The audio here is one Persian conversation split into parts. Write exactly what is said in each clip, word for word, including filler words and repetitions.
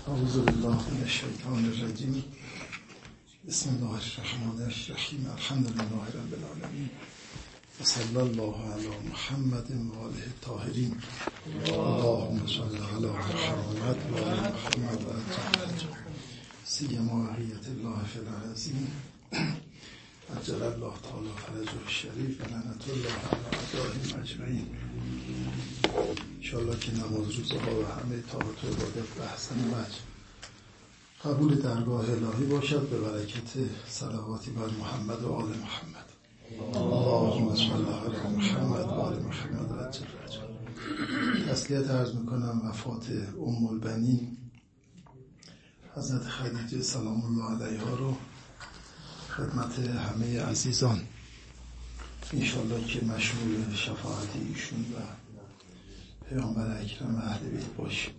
اعوذ بالله من الشیطان الرجیم. بسم الله الرحمن الرحیم. الحمد لله رب العالمین و صلی الله علی محمد و آله الطاهرین. اللهم صل علی محمد و آل محمد و عجل سیما بقیت الله فی الارضین عجل الله تعالی فرجه الشریف و لعنت الله علی اعدائهم اجمعین. انشاءالله که نماز روزها و همه طاعات و عبادت به احسن وجه قبول درگاه الهی باشد به برکت صلواتی بر محمد و آل محمد. اللهم صل علی محمد و آل محمد و عجل فرجه. تسلیت عرض میکنم وفات ام البنین حضرت خدیجه سلام الله علیها رو خدمت همه عزیزان، انشاءالله که مشمول شفاعت ایشون و پیامبر اکرم اهل بیت باشیم.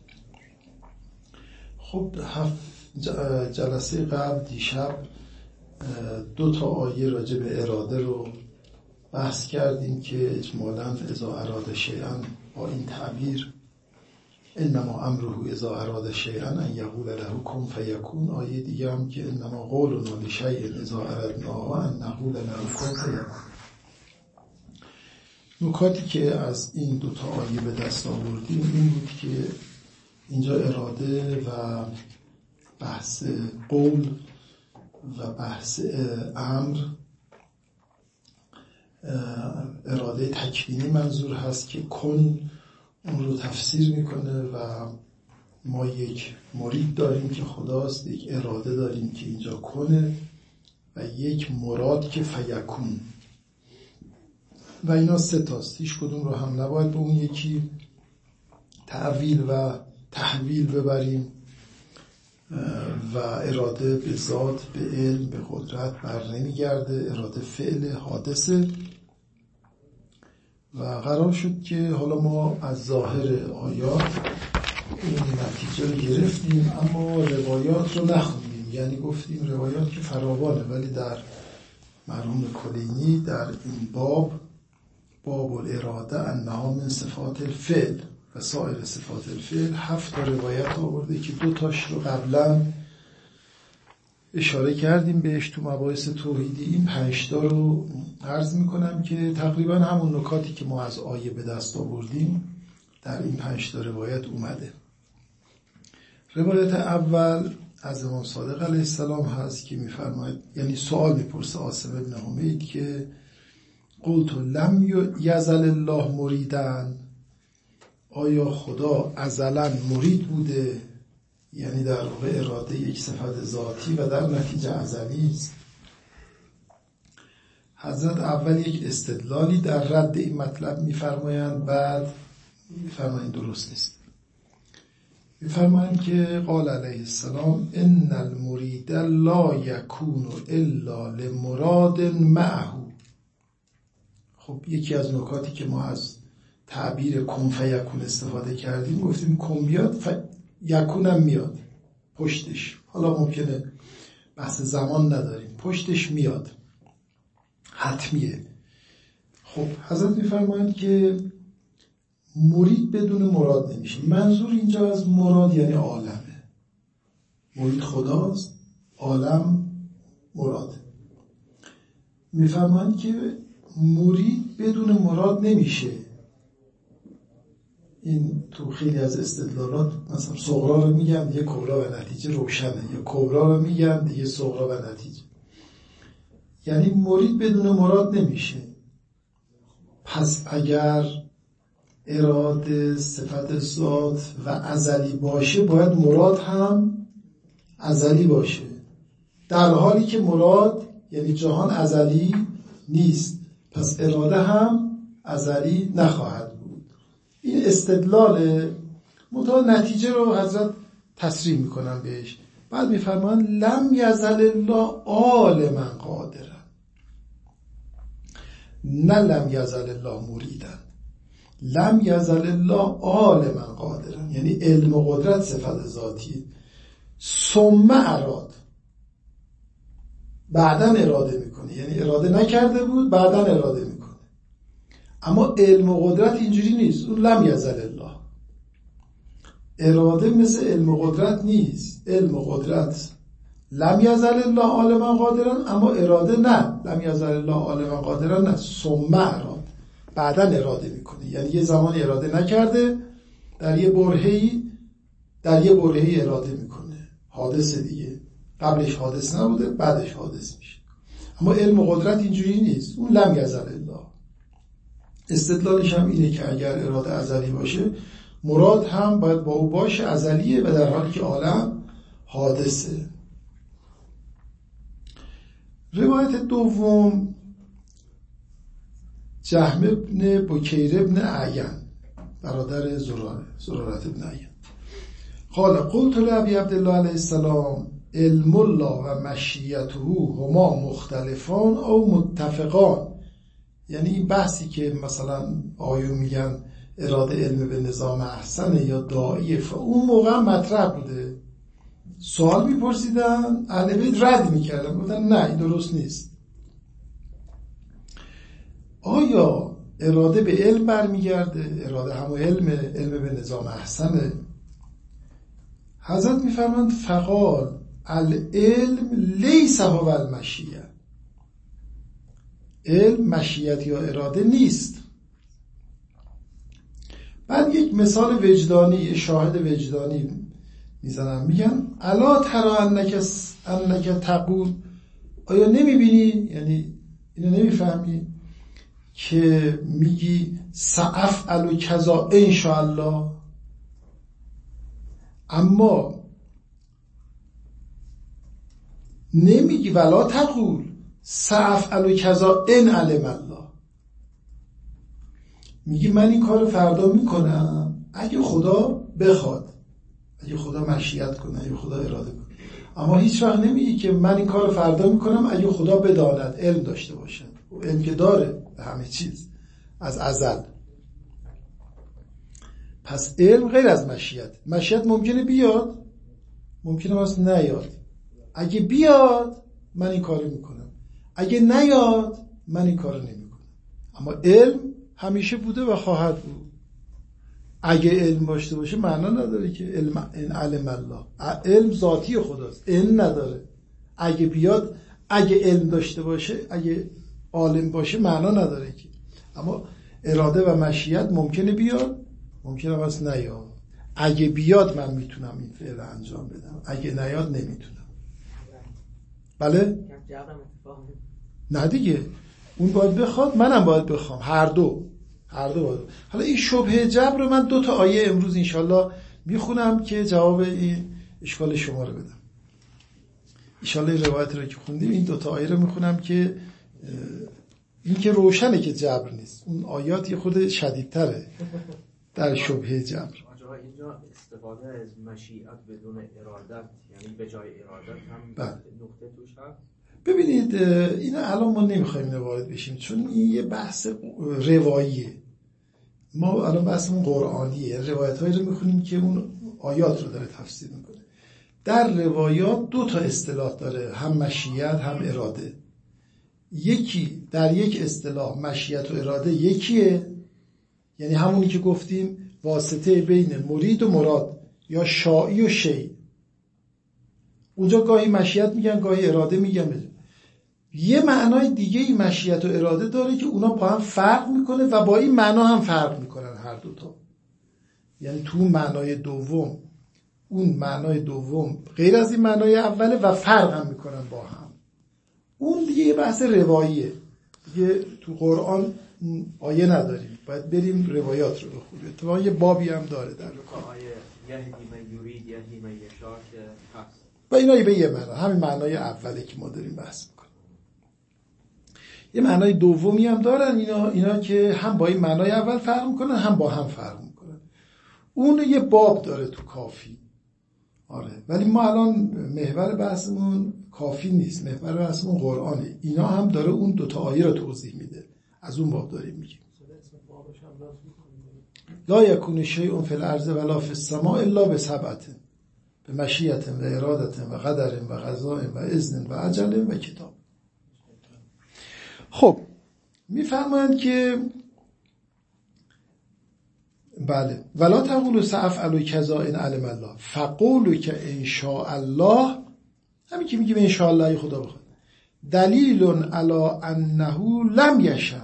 خب جلسه قبل دیشب دو تا آیه راجع به اراده رو بحث کردیم که اجمالاً اذا اراد شیئا با این تعبیر انما امره اذا اراد شیئا ان یقول له کن فیکون. آیه دیگه هم که انما قولنا لشیء اذا اردناه ان نقول له کن فیکون. نکاتی که از این دو تا آیه به دست آوردیم این بود که اینجا اراده و بحث قول و بحث امر، اراده تکوینی منظور هست که کن اون رو تفسیر میکنه و ما یک مرید داریم که خداست، یک اراده داریم که اینجا کنه و یک مراد که فیکون و اینا سه تاست. هیچ کدوم رو هم نباید به اون یکی تعویل و تحویل ببریم و اراده به ذات، به علم، به قدرت بر نمیگرده، اراده فعل حادثه و قرار شد که حالا ما از ظاهر آیات این نتیجه رو گرفتیم اما روایات رو نخوندیم. یعنی گفتیم روایات که فراوانه ولی در مرحوم کلینی در این باب باب الاراده انها من صفات الفعل و سایر صفات الفعل هفت تا روایت آورده که دو تاش رو قبلا اشاره کردیم بهش تو مباحث توحیدی. این پنج تا رو عرض میکنم که تقریبا همون نکاتی که ما از آیه به دست آوردیم در این پنج تا روایت اومده. روایت اول از امام صادق علیه السلام هست که میفرماید، یعنی سوال میپرسه عاصم ابن حمید که قلت لم یزل الله مریدن، آیا خدا ازلا مرید بوده؟ یعنی در واقع اراده یک صفت ذاتی و در نتیجه ازلی است. حضرت اول یک استدلالی در رد این مطلب میفرمایند، بعد میفرمایند درست نیست. میفرمایند که قال علیه السلام ان المرید لا یکون الا لمراد معه. خب یکی از نکاتی که ما از تعبیر کن فیکون استفاده کردیم گفتیم کن بیاد ف... یکونم میاد پشتش. حالا ممکنه بحث زمان نداریم، پشتش میاد، حتمیه. خب حضرت میفرمایند که مرید بدون مراد نمیشه. منظور اینجا از مراد یعنی عالمه. مرید خداست، عالم مراده. میفرمایند که مرید بدون مراد نمیشه. این تو خیلی از استدلالات مثلا صغرا رو میگن دیگه کبرا و نتیجه روشنه، یا کبرا رو میگن دیگه صغرا و نتیجه. یعنی مرید بدون مراد نمیشه. پس اگر اراده صفت ذات و ازلی باشه باید مراد هم ازلی باشه، در حالی که مراد یعنی جهان ازلی نیست، پس اراده هم ازلی نخواهد بود. این استدلال منتها نتیجه رو حضرت تصریح میکنن بهش. بعد میفرمان لم یزل الله عالما قادرا، نه لم یزل الله مریدن. لم یزل الله عالما قادرا یعنی علم و قدرت صفت ذاتی. ثم اراد، بعدن اراده میکنه، یعنی اراده نکرده بود بعدن اراده میکنه. اما علم و قدرت اینجوری نیست، اون لم یزل الله. اراده مثل علم و قدرت نیست. علم و قدرت لم یزل الله عالما قادرا، اما اراده نه، لم یزل الله عالما قادرا نه، ثم اراد، بعدا اراده میکنه. یعنی یه زمانی اراده نکرده، در یه برهه‌ای در یه برهه‌ای اراده میکنه، حادث دیگه، قبلش حادث نبوده بعدش حادث میشه. اما علم و قدرت اینجوری نیست، اون لم یزل الله. استدلالش هم اینه که اگر اراده ازلی باشه، مراد هم باید با او باشه، ازلیه، و در حالی که عالم حادثه. روایت دوم، جهم ابن بکیر ابن عین، برادر زراره، زرارت ابن عین، قال قلت لابی عبدالله علیه السلام علم الله و مشیته هما مختلفان او متفقان. یعنی این بحثی که مثلا آیو میگن اراده علم به نظام احسنه یا ضعیف، اون موقع مطرح بوده، سوال میپرسیدن، اهل بیت رد میکردن، گفتن نه این درست نیست. آیا اراده به علم برمیگرده؟ اراده همون علم، علم به نظام احسنه؟ حضرت میفرمند فقال العلم لیس هو المشیه، علم مشیت یا اراده نیست. بعد یک مثال وجدانی، شاهد وجدانی میزنم، میگن الا ترى انک انک تقول، آیا نمیبینی، یعنی اینو نمیفهمی که میگی سأفعل کذا ان شاء الله، اما نمیگی ولا تقول سأفعل کذا ان علم الله، میگی من این کارو فردا میکنم اگه خدا بخواد، اگه خدا مشیت کنه، اگه خدا اراده کنه. اما هیچ وقت نمیگی که من این کارو فردا میکنم اگه خدا بداند، علم داشته باشه. علم که داره به همه چیز از ازل. پس علم غیر از مشیت. مشیت ممکنه بیاد، ممکنه واسه نیاد. اگه بیاد من این کارو میکنم، اگه نیاد من این کارو نمیکنم. اما علم همیشه بوده و خواهد بود. اگه علم داشته باشه معنا نداره که علم ان علم الله، علم ذاتی خداست، این نداره. اگه بیاد، اگه علم داشته باشه، اگه عالم باشه معنا نداره که. اما اراده و مشیت ممکنه بیاد، ممکنه واسه نیاد. اگه بیاد من میتونم این فعل انجام بدم، اگه نیاد نمیتونم. بله؟ نه دیگه، اون باید بخواد، منم باید بخوام، هر دو هر دو باید. حالا این شبهه جبر رو من دو تا آیه امروز انشالله میخونم که جواب این اشکال شما رو بدم. انشالله این روایت رو که خوندیم، این دو تا آیه رو میخونم که این که روشنه که جبر نیست، اون آیات یه خود شدیدتره در شبهه جبر. اینجا استفاده از مشیت بدون ارادت، یعنی به جای ارادت هم بله. نقطه توش هست. ببینید این الان ما نمیخوایم اینو وارد بشیم، چون این یه بحث رواییه. ما الان بحثمون قرآنیه، روایت‌هایی رو میخونیم که اون آیات رو داره تفسیر میکنه. در روایات دو تا اصطلاح داره، هم مشیت هم اراده. یکی در یک اصطلاح مشیت و اراده یکیه، یعنی همونی که گفتیم واسطه بین مرید و مراد، یا شائی و شیء. اونجا گاهی مشیت میگن، گاهی اراده میگن. یه معنای دیگه ای مشیت و اراده داره که اونا با هم فرق میکنه و با این معنا هم فرق میکنن هر دوتا. یعنی تو معنای دوم، اون معنای دوم غیر از این معنای اوله و فرق هم میکنن با هم. اون دیگه یه بحث رواییه دیگه، تو قرآن آیه نداریم، باید بریم روایات رو بخونیم. اتفاقا یه بابی هم داره در آیه یهدی من یرید یهدی من یشاء که هست و اینا به یه معنا، همین معنای اوله که ما داریم بحث میکنیم. یه معنای دومی هم دارن اینا اینا که هم با این معنای اول فرق میکنن هم با هم فرق میکنن. اون یه باب داره تو کافی. آره، ولی ما الان محور بحثمون کافی نیست، محور بحثمون قرآنه. اینا هم داره اون دوتا آیه رو توضیح میده، از اون باب داریم میگیم. لا یکون شیء فی الارض ولا فی السماء الا بسبعة، به مشیت و ارادت و قدر و قضاء و اذن و اجل و کتاب. خب میفرمایند که بله ولا تقولوا سأفعل کذا ان علم الله فقولوا که ان شاء الله، همین که میگیم ان شاء الله خدا بخواد، دلیل علی انه لم یشاء،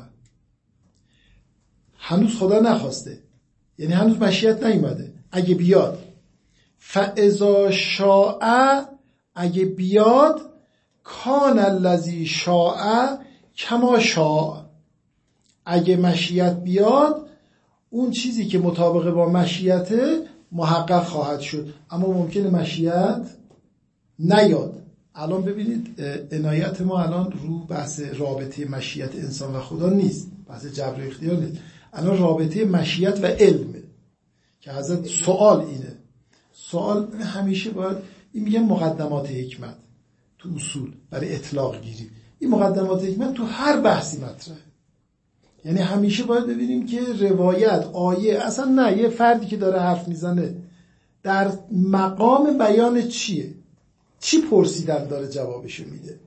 هنوز خدا نخواسته، یعنی هنوز مشیت نیومده. اگه بیاد فاذا شاء، اگه بیاد کان الذی شاء کما شاء، اگه مشیت بیاد اون چیزی که مطابق با مشیت محقق خواهد شد. اما ممکنه مشیت نیاد. الان ببینید عنایت ما الان رو بحث رابطه مشیت انسان و خدا نیست، بحث جبر و اختیار نیست، الان رابطه مشیت و علمه که حضرت سوال اینه. سوال همیشه باید، این میگن مقدمات حکمت تو اصول برای اطلاق گیری، این مقدمات حکمت تو هر بحثی مطرحه. یعنی همیشه باید ببینیم که روایت، آیه، اصلا نه یه فردی که داره حرف میزنه در مقام بیان چیه، چی پرسیدن داره جوابشو میده.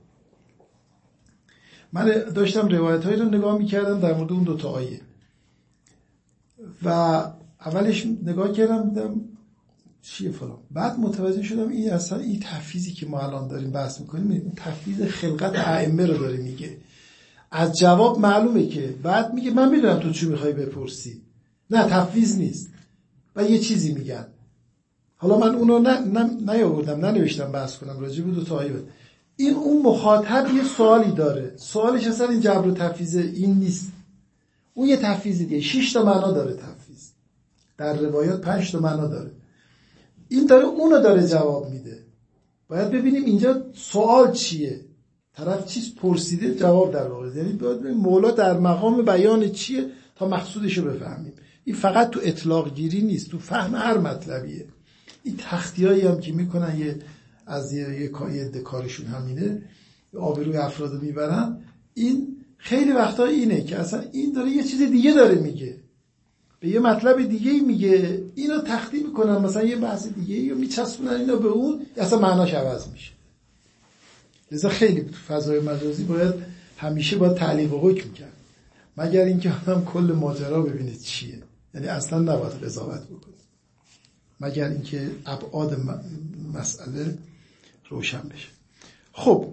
من داشتم روایت هایی رو نگاه میکردم در مورد اون دوتا آیه و اولش نگاه کردم دیدم چیه فلان، بعد متوجه شدم این اصلا این تفویضی که ما الان داریم بحث میکنیم این تفویض خلقت ائمه رو داره میگه. از جواب معلومه که بعد میگه من میدونم تو چی میخوای بپرسی، نه تفویض نیست و یه چیزی میگن. حالا من اونو نه نیاوردم ننوشتم بحث کنم راجع به دو تا آیه. این اون مخاطب یه سوالی داره، سوالش اصلا این جبر و تفویض این نیست، اون یه تفویض دیگه. شش تا معنا داره تفویض در روایات، پنج تا معنا داره. این داره اونو داره جواب میده. باید ببینیم اینجا سوال چیه، طرف چیز پرسیده جواب در واقع، یعنی باید ببینیم مولا در مقام بیان چیه تا مقصودشو بفهمیم. این فقط تو اطلاق گیری نیست، تو فهم هر مطلبیه. این تختیایی هم که میکنن یه از یه یه کارشون همینه، آبروی افرادو میبرن. این خیلی وقتا اینه که اصلا این داره یه چیز دیگه داره میگه، به یه مطلب دیگه میگه، اینو تختی میکنن مثلا یه بحث دیگه یا میچسبونن اینو به اون، اصلا معناش عوض میشه. لذا خیلی تو فضای مجازی باید همیشه باید تعلیق و حکم کرد، مگر اینکه آدم کل ماجرا ببینه چیه، یعنی اصلا نباید قضاوت بکنه مگر اینکه ابعاد مسئله روشن بشه. خب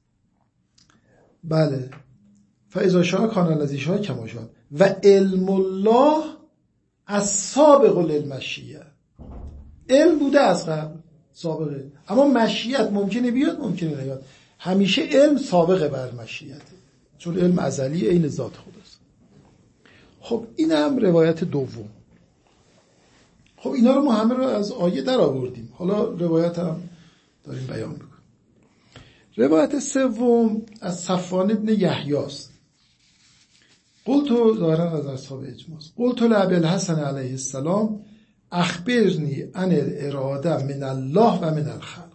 بله فاذا شاء کان الذی شاء کما شاء و علم الله السابق للمشیه، علم بوده از قبل سابقه، اما مشیت ممکنه بیاد ممکنه نیاد. همیشه علم سابقه بر مشیته، چون علم ازلی عین ذات خداست. خب این هم روایت دوم. خب اینا رو ما همه رو از آیه در آوردیم، حالا روایت هم داریم بیان میکنیم. روایت سوم از صفوان ابن یحیی است. قلت ظاهرا از اصحاب اجماع، قلت لابی الحسن علیه السلام اخبرنی عن الاراده من الله و من الخلق،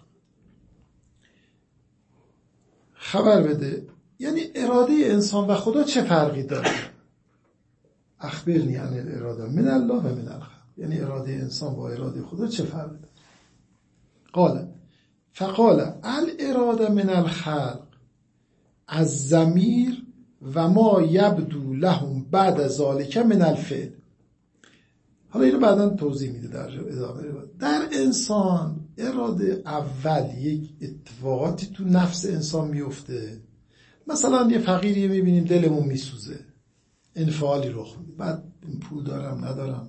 خبر بده یعنی اراده انسان و خدا چه فرقی داره. اخبرنی عن الاراده من الله و من الخلق، یعنی اراده انسان با اراده خدا چه فرقی داره. قال فقال الاراده من الخلق از ضمیر و ما یبدو لهم بعد ذالک من الفعل. حالا اینو بعدا توضیح میده در ادامه. در انسان اراده اول یک اتفاقاتی تو نفس انسان میفته، مثلا یه فقیری میبینیم دلمون میسوزه، انفعالی رخ میده، بعد پول دارم ندارم،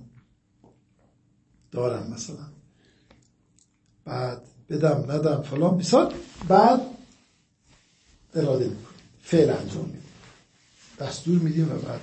دارم مثلا، بعد بدم ندم فلان بسار، بعد اراده میکنیم، فعل انجام میدیم، دستور میدیم و بعد.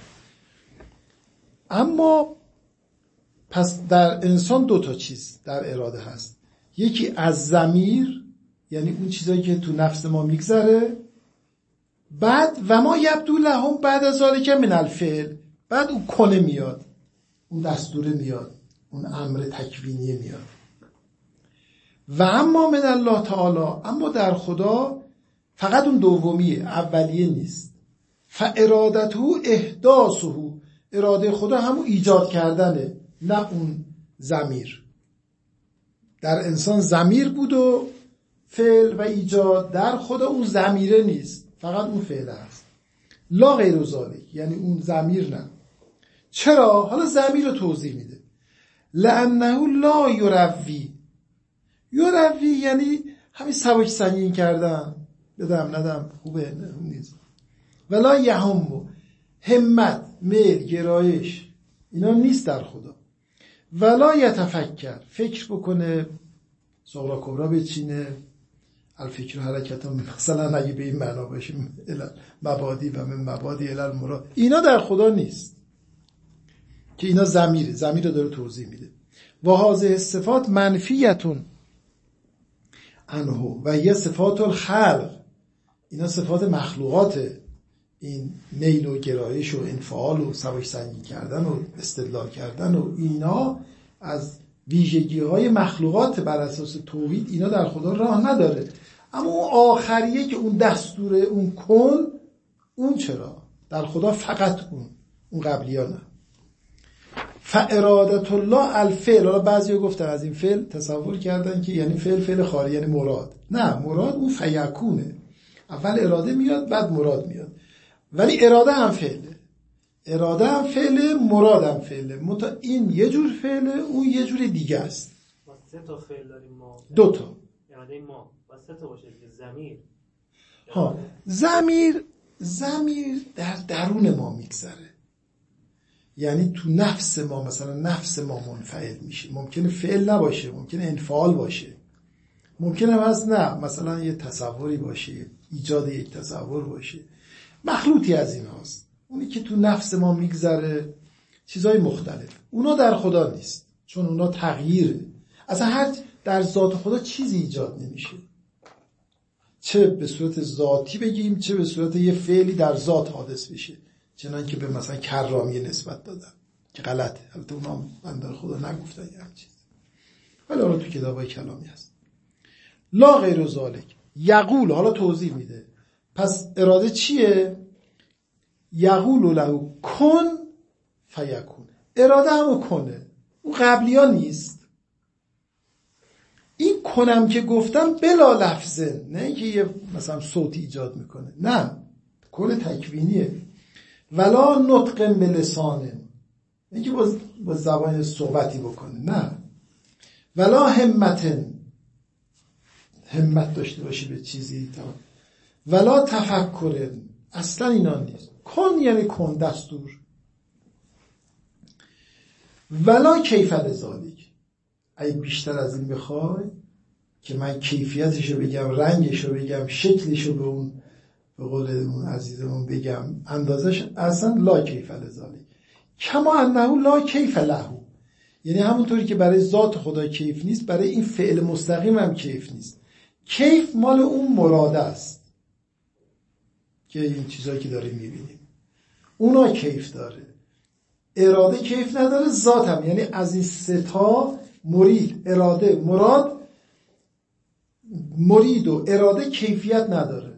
اما پس در انسان دو تا چیز در اراده هست، یکی از ضمیر یعنی اون چیزایی که تو نفس ما میگذره، بعد و ما یبدو لهم بعد از ذالک من الفعل، بعد اون کنه میاد، اون دستوره میاد، اون امر تکوینیه میاد. و اما من الله تعالی، اما در خدا فقط اون دومیه، اولیه نیست. فارادته احداثه، اراده خدا همون ایجاد کردنه، نه اون ضمیر. در انسان ضمیر بود و فعل و ایجاد، در خدا اون ضمیره نیست، فقط اون فعل هست. لا غیر ذالک، یعنی اون ضمیر نه. چرا؟ حالا ضمیر رو توضیح میده. لانه لا یروی. یروی یعنی همین سبک سنگین کردن، بدم ندم خوبه نیست. ولا یهم، همت، میل، گرایش اینا نیست در خدا. ولا یتفکر، فکر بکنه، صغرا کبرا بچینه، الفکر حرکت هم مثلا اگه به این معنا باشه مبادی و من مبادی الال مراد، اینا در خدا نیست که اینا ضمیره، ضمیر رو داره توضیح میده. و هذه صفات منفیتون عنه و یه صفات الخلق، اینا صفات مخلوقاته، این میل و گرایش و انفعال و سبک سنگین کردن و استدلال کردن و اینا از ویژگی های مخلوقات بر اساس توحید، اینا در خدا راه نداره. اما اون آخریه که اون دستور اون کن، اون چرا در خدا فقط اون اون قبلی ها نه. فارادت الله الفعل، حالا بعضی گفتن از این فعل تصور کردن که یعنی فعل فعل خاری، یعنی مراد. نه، مراد اون فیکونه، اول اراده میاد بعد مراد میاد، ولی اراده هم فعله، اراده هم فعله، مراد هم فعله، متا این یه جور فعله، اون یه جور دیگه است. ما سه تا فعل داریم، ما دو تا اراده ما با سه تا باشه دیگه. ضمیر ها ضمیر ضمیر در درون ما میگذره، یعنی تو نفس ما، مثلا نفس ما منفعل میشه. ممکنه فعل نباشه، ممکنه انفعال باشه، ممکنه هم نه مثلا یه تصوری باشه، ایجاد یک تصور باشه، مخلوطی از این هاست. اونی که تو نفس ما میگذره چیزای مختلف، اونا در خدا نیست، چون اونا تغییره. اصلا هر در ذات خدا چیزی ایجاد نمیشه، چه به صورت ذاتی بگیم چه به صورت یه فعلی در ذات حادث بشه، چنان که به مثلا کرامی نسبت دادن که غلطه. البته اونا من در خدا نگفتن یه هم چیز، ولی حالا تو کتابای کلامی هست. لا غیر ذالک یقول، حالا توضیح میده. پس اراده چیه؟ یقول له کن فیکون، اراده همو کنه، اون قبلی ها نیست. این کنم که گفتم بلا لفظه، نه اینکه یه مثلا صوتی ایجاد میکنه، نه، کل تکوینیه. ولا نطق بلسانه، اینکه با, با زبان صحبتی بکنه، نه. ولا همتن، همت داشته باشی به چیزی. ولا تفکرن، اصلا اینا نیست. کن یعنی کن، دستور. ولا کیف لذالک، اگه بیشتر از این بخوای که من کیفیتشو بگم، رنگشو بگم، شکلشو به اون به قول اون عزیزمون بگم، اندازش، اصلا لا کیف لذالک. کما انه لا کیف له، یعنی همونطوری که برای ذات خدا کیف نیست، برای این فعل مستقیم هم کیف نیست. کیف مال اون مراده است که این چیزایی که داریم میبینیم اونا کیف داره، اراده کیف نداره، ذات هم. یعنی از این سه تا مرید، اراده، مراد، مرید و اراده کیفیت نداره،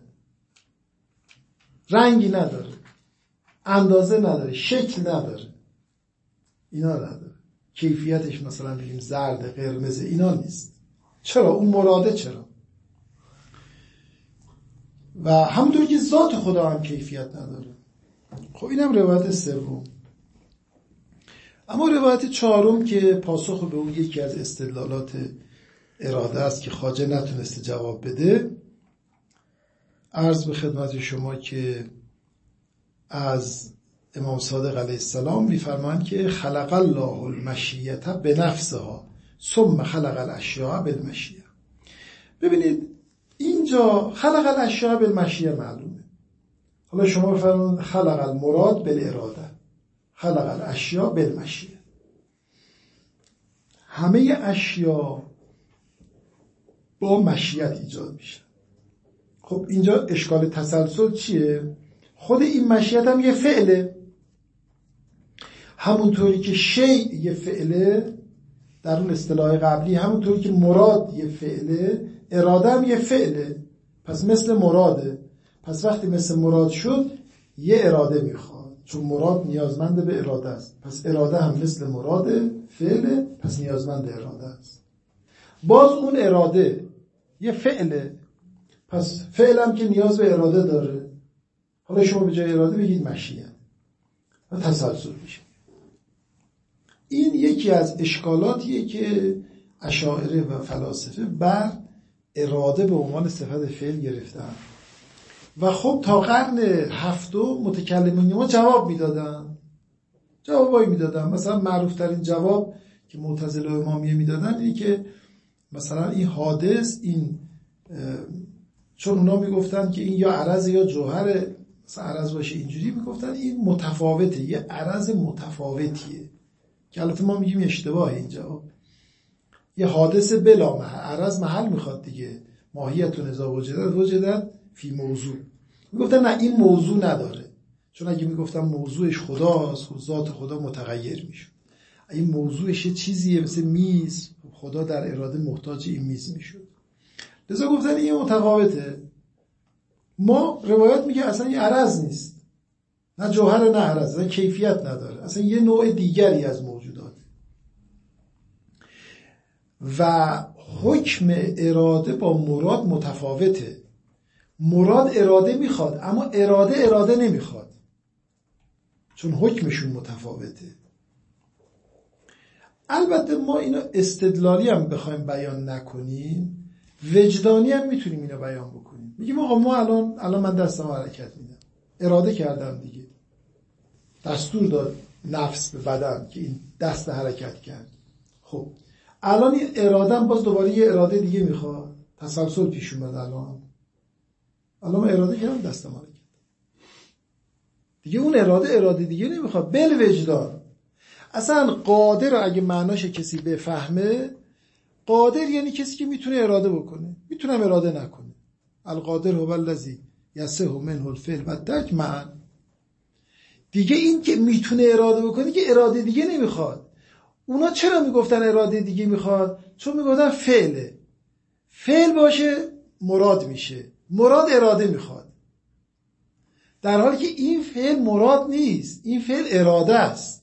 رنگی نداره، اندازه نداره، شکل نداره، اینا نداره. کیفیتش مثلا بگیم زرد، قرمز، اینا نیست. چرا؟ اون مراده. چرا؟ و همونطور که ذات خدا هم کیفیت نداره. خب اینم روایت سوم. اما روایت چهارم که پاسخ به اون یکی از استدلالات اراده است که خواجه نتونسته جواب بده، عرض به خدمت شما که از امام صادق علیه السلام میفرمایند که خلق الله المشیة بنفسها ثم خلق الاشیاء بالمشیة. ببینید اینجا خلق الاشیاء بالمشیة معلومه. حالا شما بفرمایید خلق المراد بالاراده، خلق الاشیاء بالمشیة. همه اشیا با مشیت ایجاد میشه. خب اینجا اشکال تسلسل چیه؟ خود این مشیت هم یه فعله، همونطوری که شیء یه فعله در اون اصطلاح قبلی، همونطوری که مراد یه فعله، اراده هم یه فعله. پس مثل مراده. پس وقتی مثل مراد شد یه اراده میخواد، چون مراد نیازمند به اراده است. پس اراده هم مثل مراده، فعله، پس نیازمند اراده است. باز اون اراده یه فعله، پس فعل هم که نیاز به اراده داره. حالا شما به جای اراده بگید مشیت و تسلسل میشه. این یکی از اشکالاتیه که اشاعره و فلاسفه بر اراده به عنوان صفت فعل گرفتن و خب تا قرن هفتم متکلمین ما جواب میدادن جوابایی میدادن. مثلا معروف ترین جواب که معتزله و امامیه میدادن اینه که مثلا این حادث این چون اونا میگفتن که این یا عرض یا جوهر، مثلا عرض باشه اینجوری میگفتن این متفاوته، یه عرض متفاوتیه که البته ما میگیم اشتباهه این جواب. یه حادث بلا محل، عرض محل میخواد دیگه، ماهیتون اذا وجدت وجدت فی موضوع. میگفتن نه این موضوع نداره، چون اگه میگفتن موضوعش خداست خود ذات خدا متغیر میشد. این موضوعش یه چیزیه مثل میز، خدا در اراده محتاج این میز میشد. لذا گفتن این متفاوته. ما روایت میگه اصلا این عرض نیست، نه جوهر نه عرض، اصلا کیفیت نداره، اصلا یه نوع دیگری از موجودات. و حکم اراده با مراد متفاوته. مراد اراده میخواد اما اراده اراده نمیخواد، چون حکمشون متفاوته. البته ما اینو استدلالی هم بخوایم بیان نکنیم، وجدانی هم میتونیم اینو بیان بکنیم. میگیم آقا ما الان الان من دستم حرکت میدم، اراده کردم دیگه، دستور داد نفس به بدن که این دست حرکت کرد. خب الان این ارادم باز دوباره یه اراده دیگه میخواد، تسلسل پیش اومد. الان الان من اراده کردم دستم حرکت دیگه، اون اراده اراده دیگه نمیخواد. بل وجدان اصلا قادر رو اگه معناش کسی بفهمه، قادر یعنی کسی که میتونه اراده بکنه، میتونم اراده نکنه. القادر هو الذی یصح منه الفعل و الترک معا. دیگه این که میتونه اراده بکنه که اراده دیگه نمیخواد. اونا چرا میگفتن اراده دیگه میخواد؟ چون میگفتن فعله، فعل باشه مراد میشه، مراد اراده میخواد، در حالی که این فعل مراد نیست، این فعل اراده است.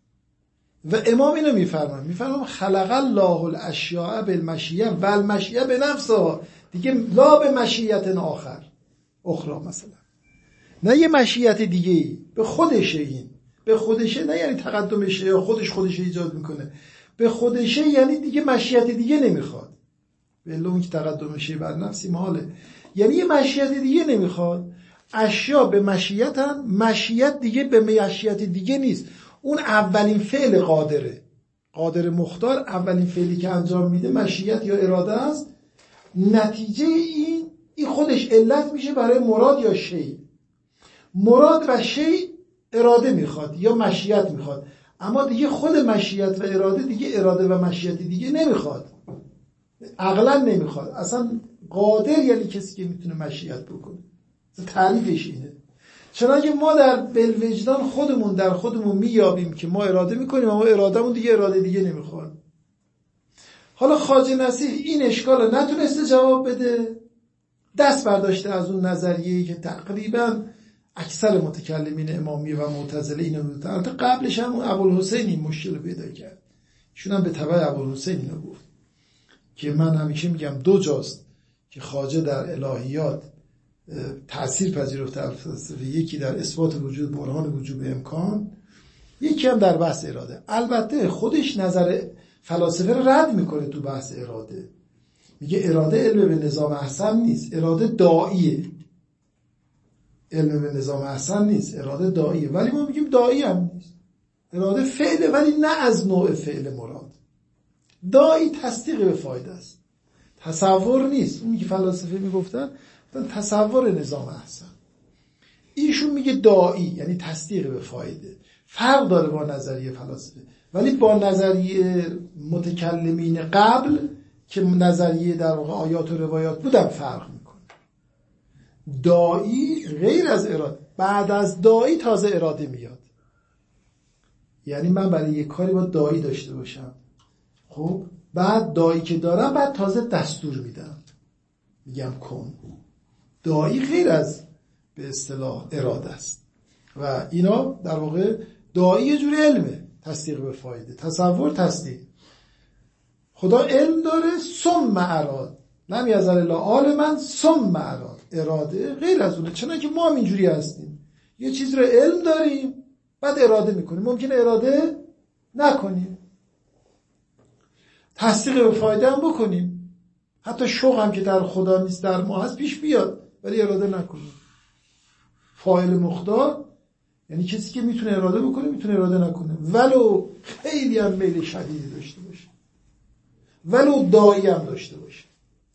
و امام اینو میفرمان میفرمان خلق الله الاشیاء بالمشیه و المشیه بنفسها، دیگه لا به مشیت آخر اخرى، مثلا نه یه مشیت دیگه ای، به خودشه. این به خودشه نه یعنی تقدمشه یا خودش خودش ایجاد میکنه، به خودشه یعنی دیگه مشیت دیگه نمیخواد. بله اون که تقدمشه بر نفسی محاله، یعنی یه مشیت دیگه نمیخواد. اشیا به مشیتن، مشیت دیگه به مشیت دیگه نیست. اون اولین فعل قادره، قادر مختار، اولین فعلی که انجام میده مشیت یا اراده است. نتیجه این این خودش علت میشه برای مراد یا شی. مراد و شی اراده میخواد یا مشیت میخواد، اما دیگه خود مشیت و اراده دیگه اراده و مشیت دیگه نمیخواد، عقلا نمیخواد. اصلا قادر یعنی کسی که میتونه مشیت بکنه، تعریفش اینه. چنانکه ما در بلوجدان خودمون در خودمون میابیم که ما اراده میکنیم اما ارادهمون دیگه اراده دیگه نمیخواد. حالا خواجه نصیر این اشکال رو نتونسته جواب بده، دست برداشته از اون نظریه‌ای که تقریبا اکثر متکلمین امامیه و معتزله اینو میگفتن. البته قبلش هم ابوالحسین این مشکل رو پیدا کرد، ایشون هم به تبع ابوالحسین اینو گفت که من همیشه میگم دو جاست که خواجه در الهیات تأثیر پذیرفته فلسفه، یکی در اثبات وجود برهان وجوب امکان، یکی هم در بحث اراده. البته خودش نظر فلاسفه رو رد میکنه تو بحث اراده، میگه اراده علم به نظام احسن نیست، اراده داعیه. علم به نظام احسن نیست، اراده داعیه. ولی ما میگیم داعی هم نیست، اراده فعله ولی نه از نوع فعل مراد. داعی تصدیق به فایده است، تصور نیست. اون که فلاسفه میگفتن تصور نظام احسن، ایشون میگه داعی یعنی تصدیق به فایده. فرق داره با نظریه فلاسفه، ولی با نظریه متکلمین قبل که نظریه در واقع آیات و روایات بودن فرق میکنه. داعی غیر از اراده، بعد از داعی تازه اراده میاد. یعنی من برای یک کاری باید داعی داشته باشم، خب بعد داعی که دارم بعد تازه دستور میدم، میگم کن. داعی غیر از به اصطلاح اراده است و اینا در واقع داعی یه جور علمه، تصدیق به فایده، تصور تصدیق. خدا علم داره ثم اراد، لم یزل الا عالما ثم اراد. اراده غیر از اونه، چنانکه ما هم اینجوری هستیم، یه چیز رو علم داریم بعد اراده میکنیم، ممکنه اراده نکنیم. تصدیق به فایده هم بکنیم، حتی شوق هم که در خدا نیست در ما هست پیش بیاد، ولی اراده نکنیم. فاعل مختار یعنی کسی که میتونه اراده بکنه میتونه اراده نکنه، ولو خیلی هم میل شدیدی داشته باشه، ولو داعی هم داشته باشه،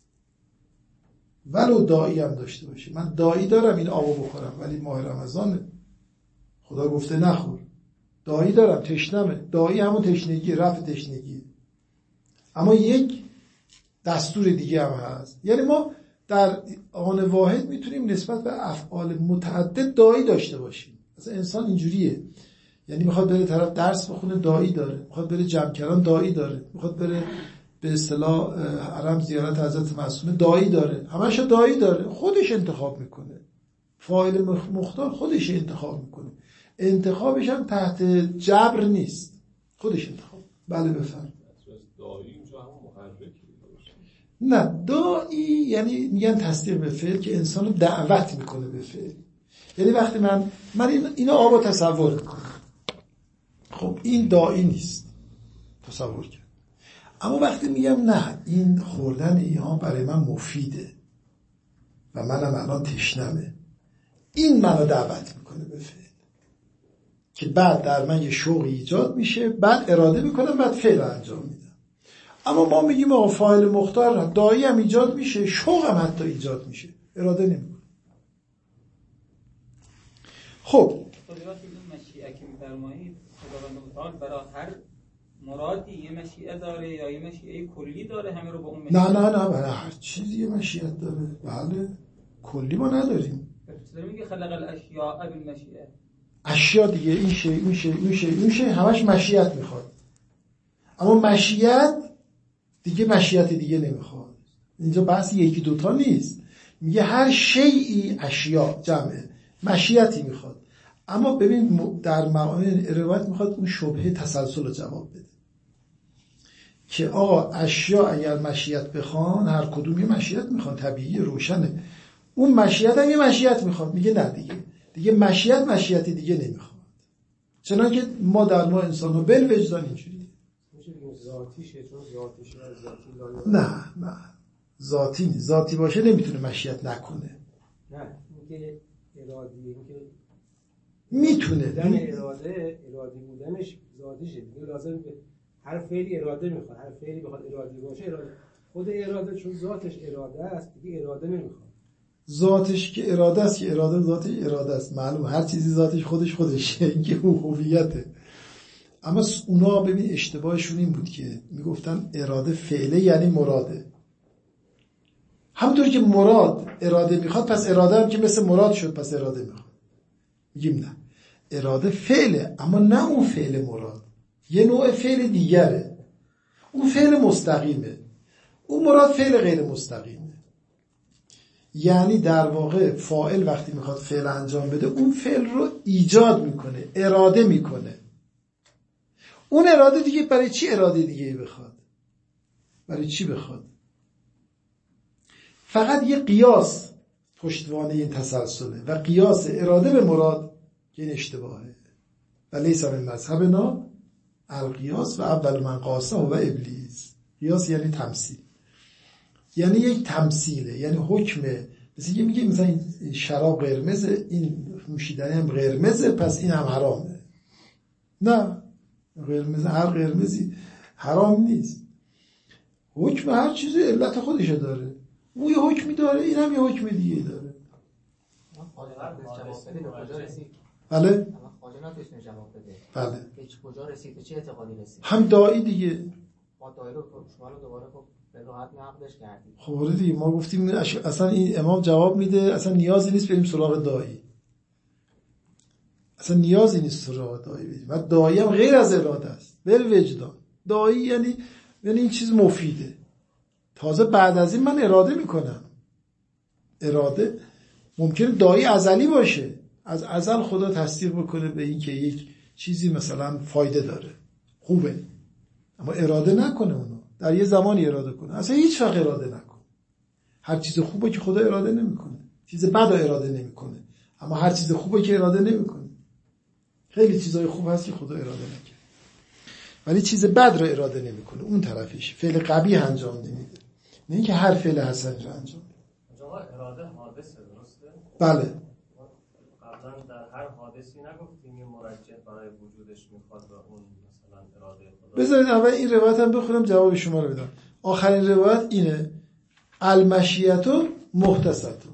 ولو داعی هم داشته باشه. من داعی دارم این آبو بخورم ولی ماه رمضانه، خدا گفته نخور. داعی دارم تشنمه، داعی همون تشنگی، رفع تشنگی. اما یک دستور دیگه هم هست، یعنی ما در آن واحد میتونیم نسبت به افعال متعدد داعی داشته باشیم. مثلا انسان اینجوریه، یعنی میخواد بره طرف درس بخونه داعی داره، میخواد بره جمع کردن داعی داره، میخواد بره به اصطلاح حرم زیارت حضرت معصومه داعی داره، همش داعی داره، خودش انتخاب میکنه. فاعل مختار خودش انتخاب میکنه، انتخابش هم تحت جبر نیست، خودش انتخاب. بله بفرمایید. داعی اینجا هم محرک نه، داعی یعنی میگن تصدیق به فعل که انسانو دعوت میکنه به فعل. یعنی وقتی من من این اینو آبا تصور میکنم، خب این داعی نیست، تصور کرد. اما وقتی میگم نه این خوردن اینها برای من مفیده و منم الان تشنمه، این منو دعوت میکنه به فعل، که بعد در من یه شوقی ایجاد میشه، بعد اراده میکنم، بعد فعل انجام میدم. اما ما میگیم آقا فاعل مختار داعی هم ایجاد میشه، شوق هم حتی ایجاد میشه، اراده نمیکنه. خب مشیعه که می‌فرمایید خداوند متعال برای هر مرادی یه مشیعه داره یا یه مشیعه کلی داره همه رو با اون مشیعه؟ نه نه نه برای هر چیزی یه مشیعت داره. بله کلی ما نداریم. چطور میگه خلق الاشیاء بالمشیعه؟ اشیا دیگه این شی اون شی اون شی اون شی همش مشیعت میخواد، اما مشیعت دیگه مشیعت دیگه نمیخواد. اینجا بحث یکی دوتا نیست، میگه هر شیئی اشیا جمعه مشیعتی میخواد. اما ببین در معانی روایت میخواد اون شبهه تسلسل رو جواب بده که آقا اشیا اگر مشیعت بخوان هر کدوم یه مشیعت میخوان، طبیعی روشنه، اون مشیعت هم یه مشیعت میخواد. میگه نه دیگه دیگه مشیعت مشیعتی دیگه نمیخواد، چنانکه ما در ما انسان رو بل وجدان اینجوریه. ذاتیشه چون ذاتیشه ذاتی نه نه ذاتی نیست، ذاتی باشه نمیتونه مشیعت نکنه. نه اینکه ارادی اینکه میتونه بودن اراده ارادی بودنش ذاتیشه دیگه، لازم به هر فعلی اراده میخواد، هر فعلی بخواد ارادی باشه اراده خود اراده چون ذاتش اراده است دیگه اراده نمیخواد. ذاتش که اراده است که اراده ذاتش اراده است، معلوم هر چیزی ذاتش خودش خودشه، اینکه هویته. اما اونا ببین اشتباهشون این بود که میگفتن اراده فعله یعنی مراده. همونطور که مراد اراده میخواد پس اراده هم که مثل مراد شد پس اراده میخواد. میگیم نه، اراده فعله اما نه اون فعل مراد، یه نوع فعل دیگره، اون فعل مستقیمه، اون مراد فعل غیر مستقیمه. یعنی در واقع فاعل وقتی میخواد فعل انجام بده اون فعل رو ایجاد میکنه، اراده میکنه. اون اراده دیگه برای چی اراده دیگه بخواد؟ برای چی بخواد؟ فقط یه قیاس پشتوانه این تسلسله و قیاس اراده به مراد که این اشتباهه. و لیس من مذهبنا القیاس و اول من قاسه و ابلیس. قیاس یعنی تمثیل، یعنی یک تمثیله، یعنی حکمه. مثل که میگه مثلا این شراب قرمزه، این نوشیدنی هم قرمزه پس این هم حرامه. نه، قرمز هر قرمزی حرام نیست. حکم هر چیزی علت خودشه داره، اون یه حکمی داره این هم یه حکم دیگه داره. بله خواجه نتونست جواب بده. بله به کجا رسید، به چه اعتقادی رسید؟ هم داعی دیگه. ما داعی رو شما رو دوباره خب به راحت نقدش کردیم. خب دیگه ما گفتیم اصلا این امام جواب میده، اصلا نیازی نیست بریم سراغ داعی، اصلا نیازی نیست سراغ داعی بریم. و داعی هم غیر از اراده است، بل وجدان. داعی یعنی یعنی این چیز مفیده. تازه بعد از این من اراده میکنم. اراده ممکنه داعی ازلی باشه، از ازل خدا تصدیق بکنه به این که یک چیزی مثلا فایده داره، خوبه، اما اراده نکنه اونو، در یه زمانی اراده کنه، اصلا هیچ وقت اراده نکنه. هر چیز خوبه که خدا اراده نمیکنه، چیز بد اراده نمیکنه، اما هر چیز خوبه که اراده نمیکنه. خیلی چیزای خوب هست که خدا اراده نکنه. ولی چیز بد رو اراده نمیکنه، اون طرفش فعل قبیح انجام نمیده، نه اینکه هر فعل حسن رو انجام بده. آقا اراده حادثه، درسته؟ بله. قبلا در هر حادثی نگفتیم یه مرجع برای وجودش میخواد و اون مثلا اراده خدا. بذارید اول این روایت هم بخونم جواب شما رو بدم. آخرین روایت اینه: المشیتو محتسبتون.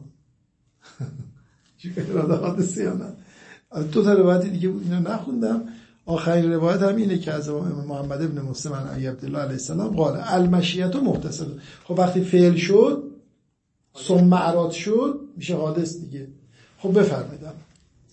اراده حادثه یا نه؟ دو تا روایت دیگه بود، اینو نخوندم. آخرین روایت هم اینه که از امام محمد ابن مسلم عن ابی عبدالله علیه السلام قال المشیتو محتسبتون. خب وقتی فعل شد ثم اراد شد میشه حادث دیگه. خب بفرمایید. الان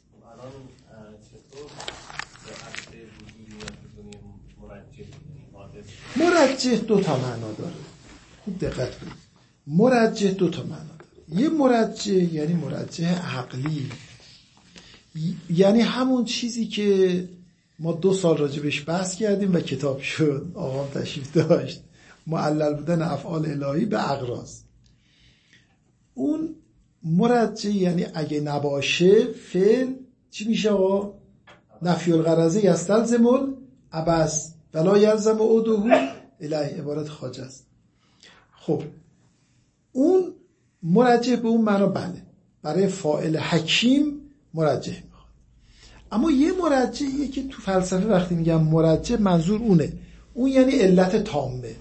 چطور به عکس وجودی میتونیم مرجع حادث؟ مرجح دو تا معنا داره. خوب دقت کنید. مرجح دو تا معنا داره. یه مرجح یعنی مرجح عقلی، یعنی همون چیزی که ما دو سال راجبش بحث کردیم و کتاب شد، آقام تشریف داشت، معلل بودن افعال الهی به اغراض. اون مرجح یعنی اگه نباشه فعل چی میشه آقا؟ نفی الغرضه یستلزم العبث ولا یلزم عودهو الیه، عبارت خواجه است. خب اون مرجح به اون معنا بله، برای فاعل حکیم مرجح میخواد. اما یه مرجحیه که تو فلسفه وقتی میگم مرجح منظور اونه، اون یعنی علت تامه.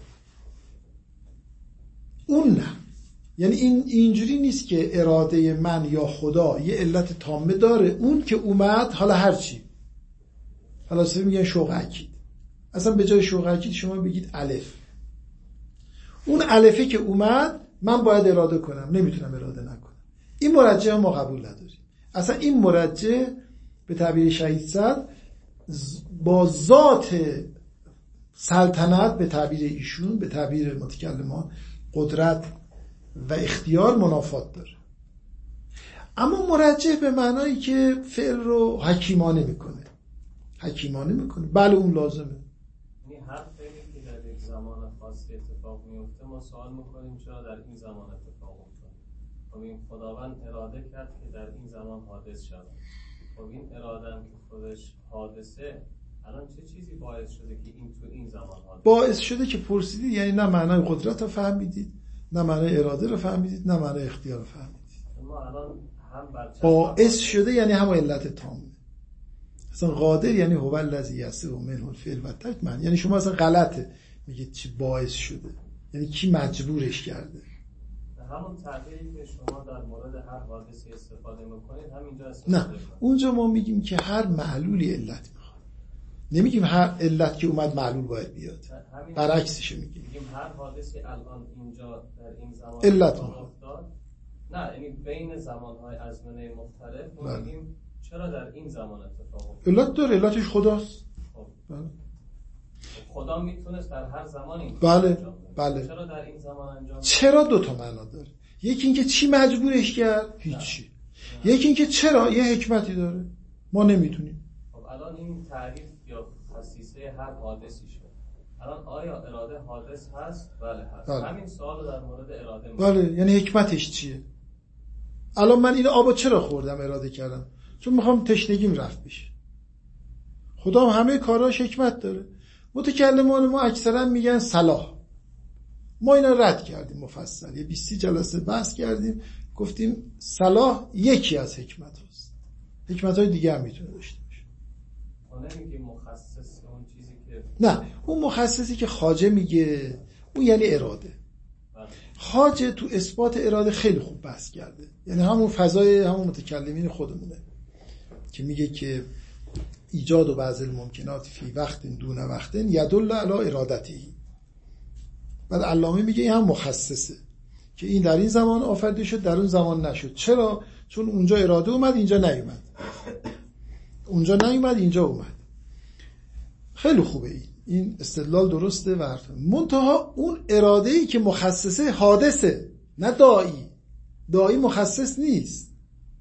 اون نه، یعنی این اینجوری نیست که اراده من یا خدا یه علت تامه داره، اون که اومد حالا هرچی. فلاسفه میگن شوق اکید، اصلا به جای شوق اکید شما بگید الف. اون الفه که اومد من باید اراده کنم، نمیتونم اراده نکنم. این مرجح ما قبول نداریم. اصلا این مرجح به تعبیر شهید صدر با ذات سلطنت، به تعبیر ایشون، به تعبیر متکلمان، قدرت و اختیار منافات داره. اما مرجح به معنایی که فعل رو حکیمانه میکنه، حکیمانه میکنه. بله اون لازمه. یعنی هر فعلی که در یک زمان خاصی اتفاق میفته ما سوال میکنیم چرا در این زمان اتفاق افتاد. خب این خداوند اراده کرد که در این زمان حادث شود. خب این اراده هم که خودش حادثه، الان چه چیزی باعث شده که این تو این زمان حادث باعث شده که پرسیدید، یعنی نه معنای قدرت رو فهمیدید، نه معنای اراده رو فهمیدید، نه معنای اختیار رو فهمیدید. ما الان هم باعث شده یعنی همون علت تامه. اصلا قادر یعنی هو الذی یسع منه الفعل و ترک من، یعنی شما اصلا غلطه میگید چی باعث شده، یعنی کی مجبورش کرده. همون تعبیری که شما در مورد هر حادثی استفاده میکنید همینجا استفاده نه کنید. اونجا ما میگیم که هر معلولی علت میخواد، نمیگیم هر علت که اومد معلول باید بیاد، برعکسش میگیم. میگیم هر حادثی الان اینجا در این زمان علت افتاد، نه یعنی بین زمانهای ازمنه مختلف ما میگیم چرا در این زمان اتفاق افتاد. علت داره، علتش خداست. خب. بله. خدا میتونست در هر زمانی بله بله. چرا در این زمان انجام؟ چرا دو تا معنا داره. یکی اینکه چی مجبورش کرد؟ هیچی. یکی اینکه چرا یه حکمتی داره ما نمیتونیم. خب الان این تعریف یا خصیصه هر حادثی شد. الان آیا اراده حادث هست؟ بله هست. بله. همین سوال در مورد اراده می‌کنم. بله، یعنی حکمتش چیه؟ الان من این آبو چرا خوردم اراده کردم؟ چون میخوام تشنگیم رفت بشه. خدا هم همه کاراش حکمت داره. متکلمان ما اکثرا میگن صلاح. ما اینا رد کردیم مفصل. یه بیست جلسه بحث کردیم، گفتیم صلاح یکی از حکمت هست. حکمت های دیگه هم میتونه داشته باشه. ما نمیگیم مخصص اون چیزی که نه، اون مخصصی که خواجه میگه اون یعنی اراده. خواجه تو اثبات اراده خیلی خوب بحث کرده، یعنی همون فضای همون متکلمین خودمونه که میگه که ایجاد و بعض الممکنات فی وقت دون وقت یدل علی ارادتی. بعد علامه میگه این هم مخصصه که این در این زمان آفریده شد در اون زمان نشد. چرا؟ چون اونجا اراده اومد اینجا نیومد، اونجا نیومد اینجا اومد. خیلی خوبه این این استدلال درسته و منتها اون اراده‌ای که مخصصه حادثه، نه داعی. داعی مخصص نیست.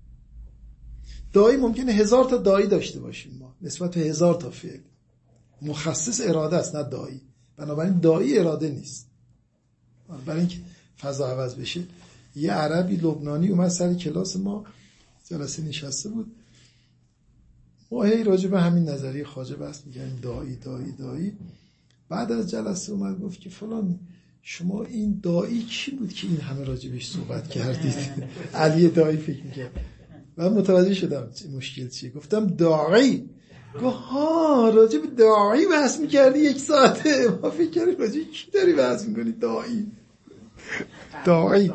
داعی ممکنه هزار تا داعی داشته باشیم ما نسبت به هزار تا فعل. مخصص اراده است نه داعی. بنابراین داعی اراده نیست. برای اینکه فضا عوض بشه، یه عربی لبنانی اومد سر کلاس ما جلسه نشسته بود، ما هی راجع به همین نظریه خواجه بحث می‌کردیم، داعی داعی داعی. بعد از جلسه اومد گفت که فلان شما این داعی کی بود که این همه راجبش صحبت کردید؟ علی داعی فکر می‌کرد. من متوجه شدم مشکل چیه. گفتم داعی. گفت ها راجب داعی بحث می‌کردی یک ساعته. ما فکر کردیم راجب کی داری بحث می‌کنی؟ داعی. داعی.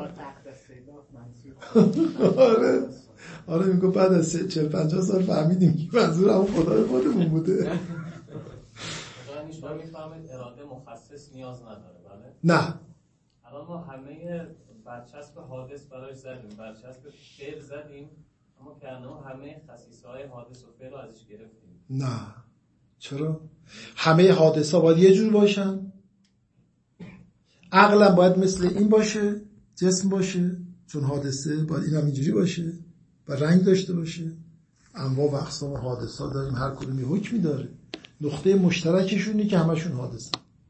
آره آره میگه بعد از چهل پنجاه سال فهمیدیم که منظور همون خدای خودمون بوده. یعنی شما میفهمید اراده مخصص نیاز نداره بله؟ نه. الان ما همه برچسب حادث براش زدیم، برچسب فعل زدیم، اما که همه خصیصه‌های حادث و فعل رو ازش گرفتیم. نه. چرا؟ همه حادثه باید یه جور باشن؟ عقلم باید مثل این باشه، جسم باشه، چون حادثه باید این هم اینجوری باشه و رنگ داشته باشه. انواع و اقسام حادثه داریم، هر کدوم یه حکمی داره. نقطه مشترکشونه که همشون حادثه.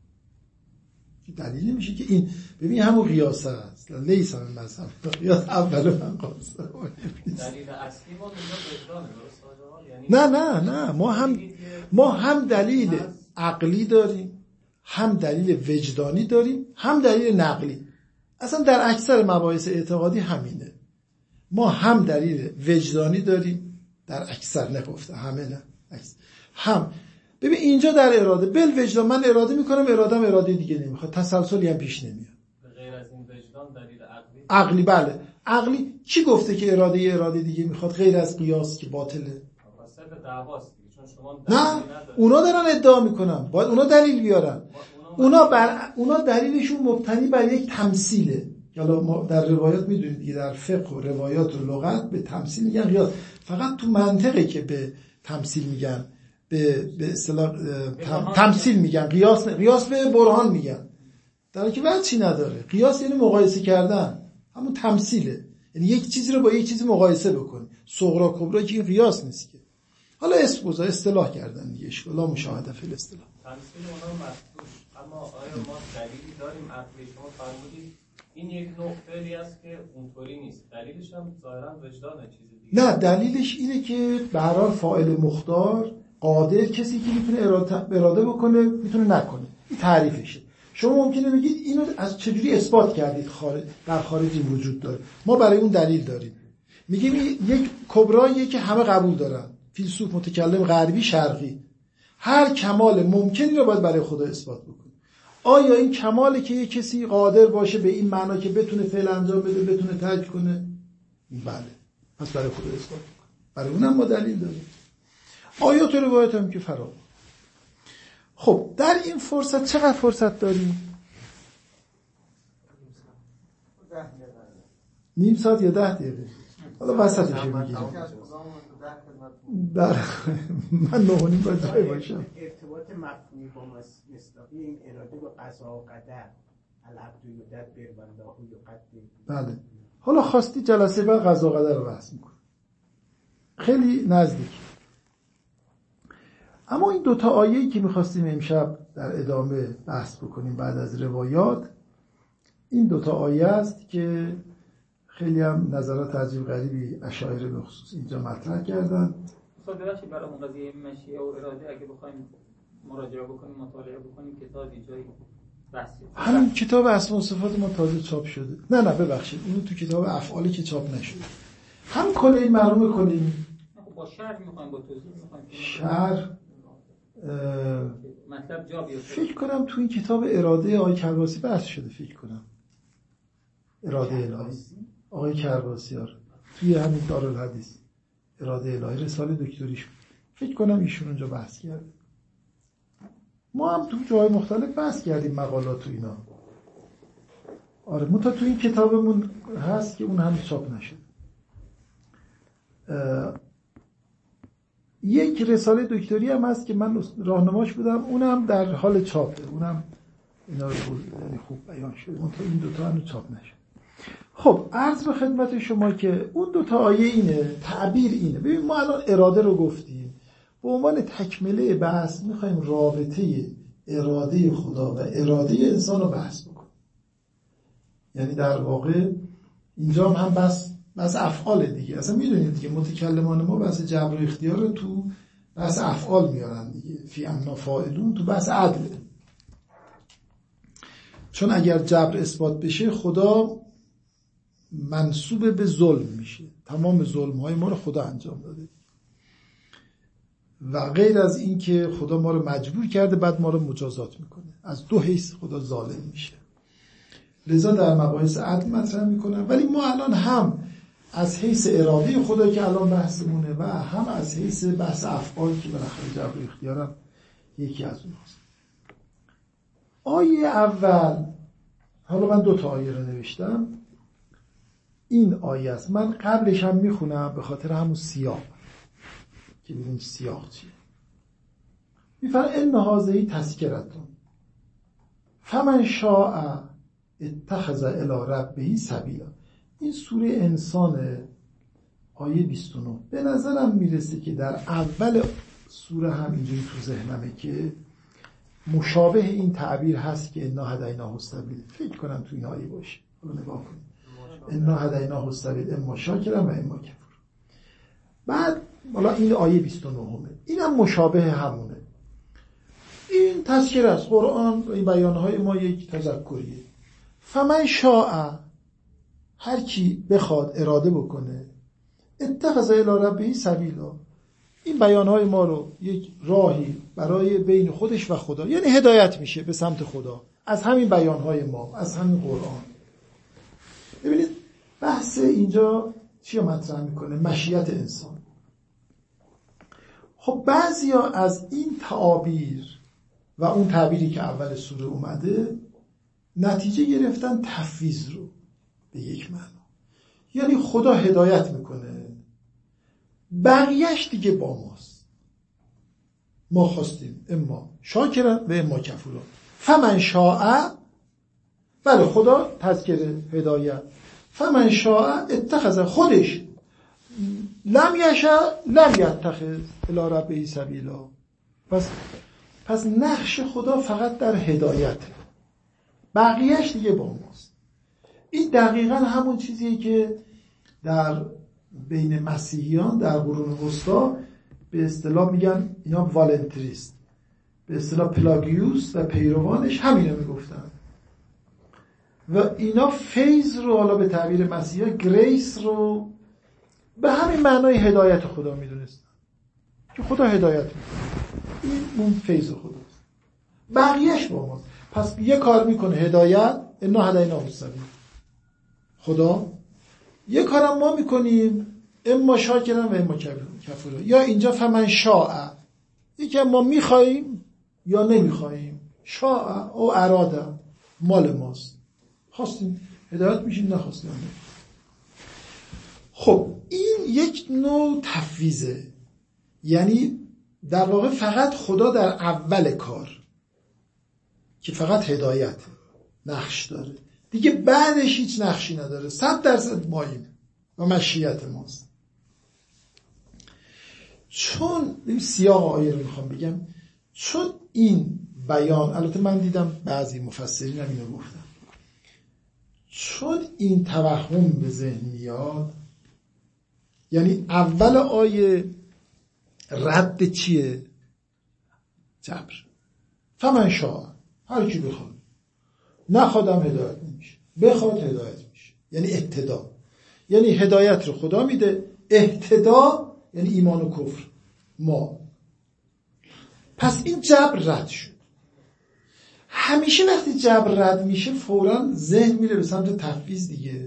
دلیل نمیشه که این ببین همون قیاسه است. لیس هم مذهب قیاس اول من قاصه. دلیل اصلی ما وجدانه درست یعنی نه نه نه ما هم ما هم دلیل عقلی داریم، هم دلیل وجدانی داریم، هم دلیل نقلی. اصلا در اکثر مباحث اعتقادی همینه. ما هم دلیل وجدانی داریم در اکثر، نگفته همه، نه اکثر. هم ببین اینجا در اراده بل وجدان من اراده میکنم، ارادم اراده دیگه نمیخواد، تسلسلی هم پیش نمیاد. غیر از این وجدان دلیل عقلی عقلی بله. عقلی چی گفته که اراده اراده دیگه میخواد غیر از قیاس که باطله؟ واسه دعواست چون شما نه اونا دارن ادعا میکنن، باید اونا دلیل بیارن. اونا بر اونا دلیلشون مبتنی بر یک تمثیله. حالا ما در روایات میدونید دیگه، در فقه و روایات و لغت به تمثیل میگن قیاس. فقط تو منطقه که به تمثیل میگن، به به اصطلاح تمثیل میگن، قیاس قیاس به برهان میگن. در حالی که وجهی نداره. قیاس یعنی مقایسه کردن، همون تمثیله. یعنی یک چیزی رو با یک چیزی مقایسه بکنی. صغرا کبرا که قیاس نیست که. حالا اسم گذار اصطلاح کردن دیگه، اشکال مشاهده فی الاصطلاح. تمثیل اونها مفتوش، اما آیا ما دلیلی داریم عقلی؟ شما فرمودید این یک نوع فعلی است که اونطوری نیست، دلیلش هم ظاهرا وجدانه، چیز دیگه نه دلیلش اینه که به هر حال فاعل مختار قادر کسی که میتونه اراده اراده بکنه میتونه نکنه، این تعریفشه. شما ممکنه بگید اینو از چجوری اثبات کردید خارج در خارج این وجود داره، ما برای اون دلیل داریم. میگیم یک کبراییه که همه قبول دارن، فیلسوف متکلم غربی شرقی، هر کمال ممکنی رو باید برای خدا اثبات بکنه. آیا این کماله که یک کسی قادر باشه به این معنا که بتونه فعل انجام بده، بتونه ترک کنه؟ بله، پس برای خدا اثبات بکنه. برای اونم ما دلیل داریم. آیات و روایات هم که فرا. خب در این فرصت چقدر فرصت داریم؟ نیم ساعت یا ده دقیقه؟ حالا وسطش رو بگیریم. بله من نه و نیم باید جای باشم. ارتباط مفهومی با مصداقی این اراده با قضا و قدر العبد یدبر والله یقدر. بله حالا خواستی جلسه بعد قضا و قدر رو بحث میکنم، خیلی نزدیک. اما این دوتا آیه‌ای که میخواستیم امشب در ادامه بحث بکنیم بعد از روایات، این دوتا آیه است که خیلی هم نظرات عجیب غریبی اشاعره به خصوص اینجا مطرح کردن. خب ببخشید برای اون قضیه مشیعه و اراده اگه بخوایم مراجعه بکنیم، مطالعه بکنیم، کتابی جایی بحثی همین کتاب اسماء و صفات ما تازه چاپ شده. نه نه ببخشید اینو تو کتاب افعالی که چاپ نشده. هم کل این مرحوم کنیم با شرح میخوایم، با توضیح میخوایم شرح مطلب جا بیفته. فکر کنم تو این کتاب اراده آقای کرباسی بحث شده، فکر کنم اراده الهی آقای کرباسی ها توی همین دارالحدیث اراده الهی رساله دکتریش فکر کنم ایشون اونجا بحث کرده. ما هم تو جاهای مختلف بحث کردیم مقالات و اینا. آره متا تو این کتابمون هست که اون هم چاپ نشد. یک رساله دکتری هم هست که من راهنماش بودم، اونم در حال چاپه، اونم اینا رو یعنی خوب بیان شده، متا این دوتا هنوز چاپ نشد. خب عرض به خدمت شما که اون دوتا آیه اینه، تعبیر اینه. ببین ما الان اراده رو گفتیم، به عنوان تکمله بحث میخوایم رابطه اراده خدا و اراده انسان رو بحث بکنیم. یعنی در واقع اینجا هم, هم بس بس افعال دیگه. اصلا میدونید دیگه متکلمان ما بس جبر و اختیار رو تو بس افعال میارن دیگه. فی انا فاعلون تو بس عدل. چون اگر جبر اثبات بشه خدا منسوب به ظلم میشه، تمام ظلم های ما رو خدا انجام داده و غیر از این که خدا ما رو مجبور کرده بعد ما رو مجازات میکنه. از دو حیث خدا ظالم میشه، لذا در مباحث عدل مطرح میکنم. ولی ما الان هم از حیث اراده خدا که الان بحثمونه و هم از حیث بحث افعال که بالاخره جبر اختیارم یکی از اوناست. آیه اول، حالا من دو تا آیه رو نوشتم، این آیه است، من قبلش هم میخونم به خاطر همون سیاق که ببینیم سیاق چیه. میفرم ان هذه تذکرتون فمن شاء اتخذ الی ربه سبیلا. این سوره انسانه، آیه بیست و نه. به نظرم میرسه که در اول سوره هم اینجوری تو ذهنمه که مشابه این تعبیر هست که انا هدیناه السبیل. فکر کنم تو این آیه باشه، حالا نگاه کنید. انا هدیناه السبیل اما شاکرا و اما کفور. بعد حالا این آیه بیست و نه اینم مشابه همونه. این تذکر است، قرآن این بیانهای ما یک تذکریه. فمن شاء، هر کی بخواد اراده بکنه، اتخذ الی ربه سبیلا، این بیانهای ما رو یک راهی برای بین خودش و خدا، یعنی هدایت میشه به سمت خدا از همین بیانهای ما، از همین قرآن. ببینید بحث اینجا چی مطرح میکنه؟ مشیت انسان. خب بعضیا از این تعابیر و اون تعبیری که اول سوره اومده نتیجه گرفتن تفویض رو به یک معنا، یعنی خدا هدایت میکنه، بقیهش دیگه با ماست، ما خواستیم اما شاکرا و اما کفورا. فمن شاء، بله خدا تذکره هدایت، فمن شاء اتخذ، خودش لم یشاء لم یتخذ الی ربه سبیلا. پس پس نقش خدا فقط در هدایت، بقیهش دیگه با ماست. این دقیقا همون چیزیه که در بین مسیحیان در قرون وسطا به اصطلاح میگن اینا والنتریست، به اصطلاح پلاگیوس و پیروانش همینو میگفتن و اینا فیض رو، حالا به تعبیر مسیحا گریس رو به همین معنای هدایت خدا میدونستن که خدا هدایت میکنه، این اون فیض خداست، بقیهش با ماست. پس یه کار میکنه هدایت، انا هدیناه السبیل، خدا یه کارم ما میکنیم اما شاکرا و اما کفورا، یا اینجا فمن شاء، یکی ما میخواییم یا نمیخواییم، شاء او اراده مال ماست، خواستیم هدایت میشیم، نخواستیم نمیشیم. خب این یک نوع تفویضه، یعنی در واقع فقط خدا در اول کار که فقط هدایت نقش داره، دیگه بعدش هیچ نقشی نداره، صد درصد ماییم و مشیت ماست. چون این سیاق آیه رو میخوام بگم، چون این بیان، البته من دیدم بعضی مفسرین هم اینو گفتن، چون این توهم به ذهن میاد، یعنی اول آیه رد چیه؟ جبر. فمن شاء، هر کی بخواد، نخوادم هدایت نمیشه، بخواد هدایت میشه، یعنی اهتدا، یعنی هدایت رو خدا میده، اهتدا یعنی ایمان و کفر ما. پس این جبر رد شد. همیشه وقتی جبر رد میشه فوراً ذهن میره به سمت تفویض دیگه.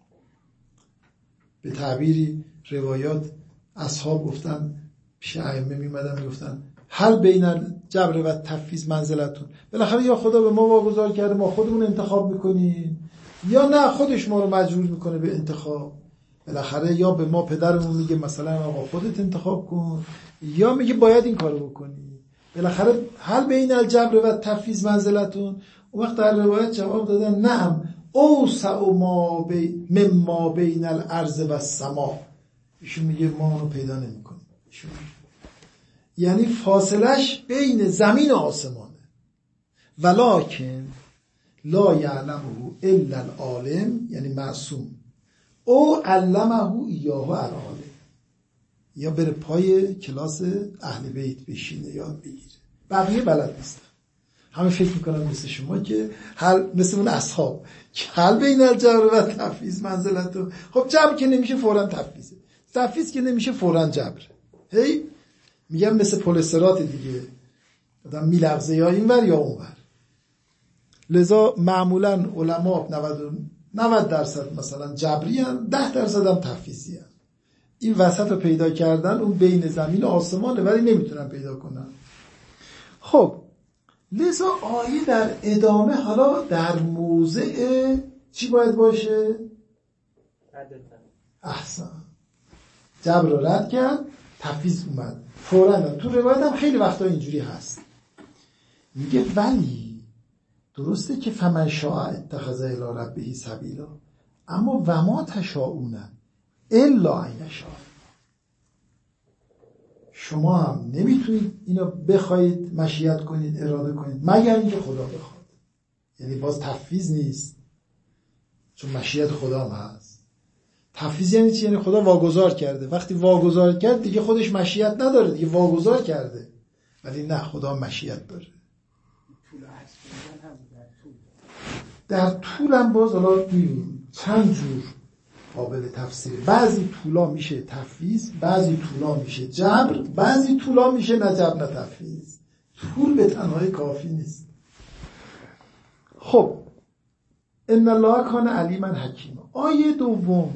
به تعبیری روایات اصحاب گفتن، پیش ائمه میمدن میگفتن هل بین الجبر و تفویض منزلتون، بالاخره یا خدا به ما واگذار کرده ما خودمون انتخاب میکنیم، یا نه خودش ما رو مجبور میکنه به انتخاب. بالاخره یا به ما پدرمون میگه مثلا آقا خودت انتخاب کن، یا میگه باید این کارو بکنی. بالاخره هل بین الجبر و تفویض منزلتون. اون وقت در روایت جواب دادن نعم اوسع ما بی مما بین الارض و السما. ایشون میگه ما اونو پیدا نمیکنیم، یعنی فاصلش بین زمین و آسمانه. ولکن لا یعلمه الا العالم، یعنی معصوم، او علمه ایاه العالم، یا بره پای کلاس اهل بیت بشینه یاد بگیره، بقیه بلد نیستن. همه فکر میکنم مثل شما که حل مثل اون اصحاب حل بین الجبر و تفویض منزلتو. خب جبر که نمیشه فوراً تفویضه، تفویض که نمیشه فوراً جبر. هی میگم مثل پولسترات دیگه، آدم میلغزه یا اینور یا اونور. لذا معمولاً علما نود درصد مثلا جبری هستند، ده درصد هم تفویضی هستند. این وسط رو پیدا کردن، اون بین زمین و آسمانه، ولی نمیتونن پیدا کنن. خب لذا آیه در ادامه حالا در موضع چی باید باشه؟ احسن، جبر رو رد کرد، تفویض اومد فوراً. تو روایت هم خیلی وقتا اینجوری هست، میگه ولی درسته که فمن شاء اتخذ الی ربه سبیلا، اما و ما تشاءون الا ان یشاء. شما هم نمیتونید اینو بخواید مشیت کنید، اراده کنید، مگر اینکه خدا بخواد. یعنی باز تفویض نیست، چون مشیت خدا هم هست. تفویض یعنی چی؟ یعنی خدا واگذار کرده. وقتی واگذار کرد دیگه خودش مشیت نداره، دیگه واگذار کرده. ولی نه، خدا مشیت داره. در طول هم باز حالا میبینیم چند جور قابل تفسیر. بعضی طولا میشه تفویض، بعضی طولا میشه جبر، بعضی طولا میشه نه جبر نه تفویض. طول به تنهایی کافی نیست. خب ان الله کان علیما حکیما. آیه دوم،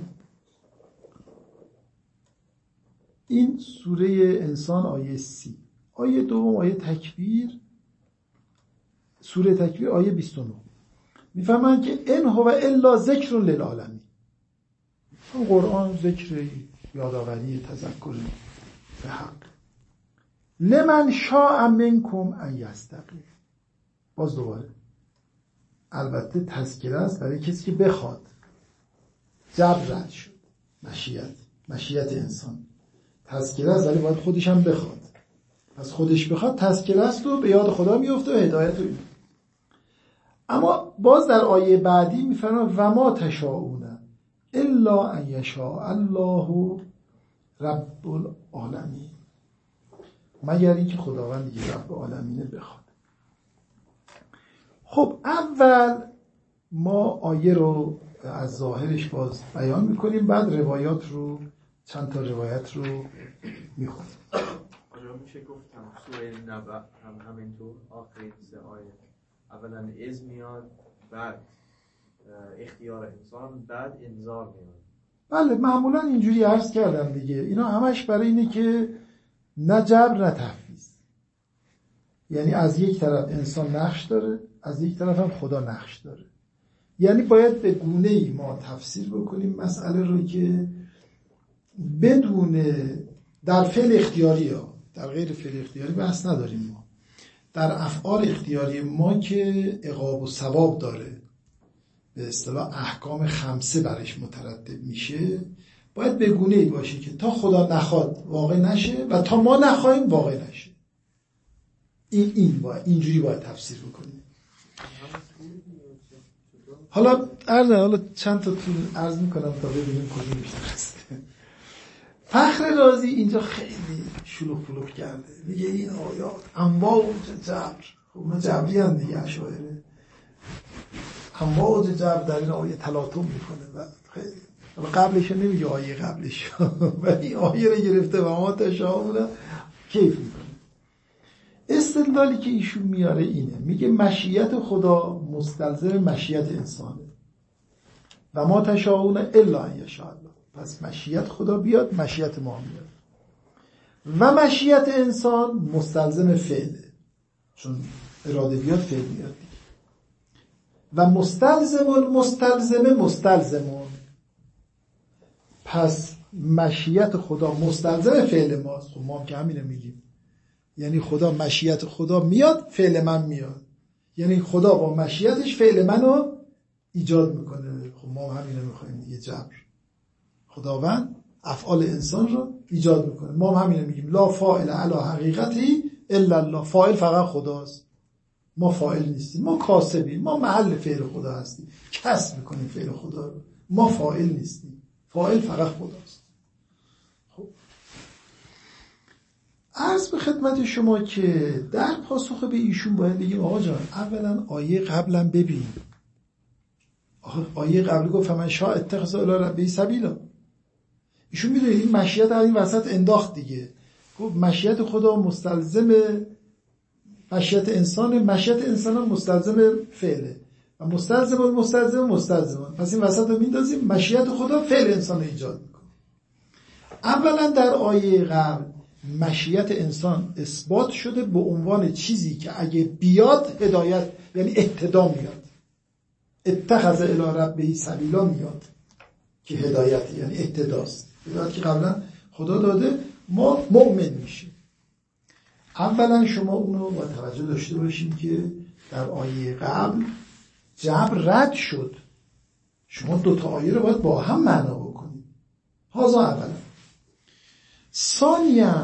این سوره انسان آیه سی. آیه دوم آیه تکبیر، سوره تکبیر آیه بیست و نه. میفهمن که ان هو الا ذکر للعالمین. این قرآن ذکر، یادآوری، تذکر به حق. لمن شاء منکم ان یستقیم. باز دوباره البته تذکره است برای کسی که بخواد. جبر رد شد، مشیت مشیت انسان. تذکره است ولی باید خودش هم بخواد. پس خودش بخواد تذکره است و به یاد خدا میفته و هدایت و این. اما باز در آیه بعدی میفرماید و ما تشاءون الا ان یشاء الله رب العالمین، مگر اینکه خداوند دیگه رب العالمین بخواد. خب اول ما آیه رو از ظاهرش باز بیان میکنیم، بعد روایات رو، چند تا روایت رو میخونیم. آیا میشه گفتم سوره نبع هم همینطور آخرین سه آیه اولا از میاد، بعد اختیار انسان، بعد انذار میاد. بله معمولا اینجوری عرض کردم دیگه. اینا همش برای اینه که نه جبر نه تفویض. یعنی از یک طرف انسان نقش داره، از یک طرف هم خدا نقش داره. یعنی باید به گونه‌ای ما تفسیر بکنیم مسئله رو که بدون، در فعل اختیاری ها، در غیر فعل اختیاری بحث نداریم ما، در افعال اختیاری ما که عقاب و ثواب داره، به اصطلاح احکام خمسه برش مترتب میشه، باید به گونه‌ای باشه که تا خدا نخواد واقع نشه و تا ما نخواهیم واقع نشه. این این باید اینجوری باید تفسیر بکنیم. حالا عرض حالا چند تا طول عرض میکنم تا ببینیم کدوم بیشتر است. فخر رازی اینجا خیلی شلوغ پلوغ کرده، میگه این آیات انواع جبر. خب ما جبری هم دیگه اشاعره انواع جبر در این آیه تلاطم میکنه و خیلی قبلش نمیگه، آیه قبلش ولی آیه رو گرفته و ما تشاؤون کیف میکنه. استدلالی که ایشون میاره اینه، میگه مشیت خدا مستلزم مشیت انسانه و ما تشاؤون الا ان یشاء الله. پس مشیت خدا بیاد، مشیت ما میاد و مشیت انسان مستلزم فعله، چون اراده بیاد فعل میاد و مستلزم مستلزم مستلزمون. پس مشیت خدا مستلزم فعل ماست. خب ما هم که همینه میگیم، یعنی خدا مشیت خدا میاد فعل من میاد، یعنی خدا با مشیتش فعل منو ایجاد میکنه. خب ما هم همینه میخوایم دیگه، جبر. خداوند افعال انسان رو ایجاد میکنه، ما هم همینه میگیم لا فاعل علی حقیقتی الا الله. فاعل فقط خداست، ما فاعل نیستیم، ما کاسبیم، ما محل فعل خدا هستیم، کسب میکنیم فعل خدا رو، ما فاعل نیستیم، فاعل فقط خداست. خب عرض به خدمت شما که در پاسخ به ایشون باید بگیم آقا جان اولا آیه قبلا ببین. آیه قبل گفت فمن شاء اتخذ الی ربه سبیلا. ایشون میدونه این مشیت در این وسط انداخت دیگه، گفت مشیت خدا مستلزم مشیت انسان، مشیت انسان مستلزم فعله و مستلزم مستلزم مستلزم، پس این وسط رو میندازیم مشیت خدا فعل انسان ایجاد میکنه. اولا در آیه قبل مشیت انسان اثبات شده به عنوان چیزی که اگه بیاد هدایت، یعنی اهتدا میاد، اتخذ الی ربه سبیلا میاد که هدایت یعنی اهتداست، هدایت که قبلا خدا داده ما مؤمن میشیم. اولا شما اونو با توجه داشته باشیم که در آیه قبل جبر رد شد، شما دوتا آیه رو باید با هم معنا بکنید. هذا اولا. ثانیاً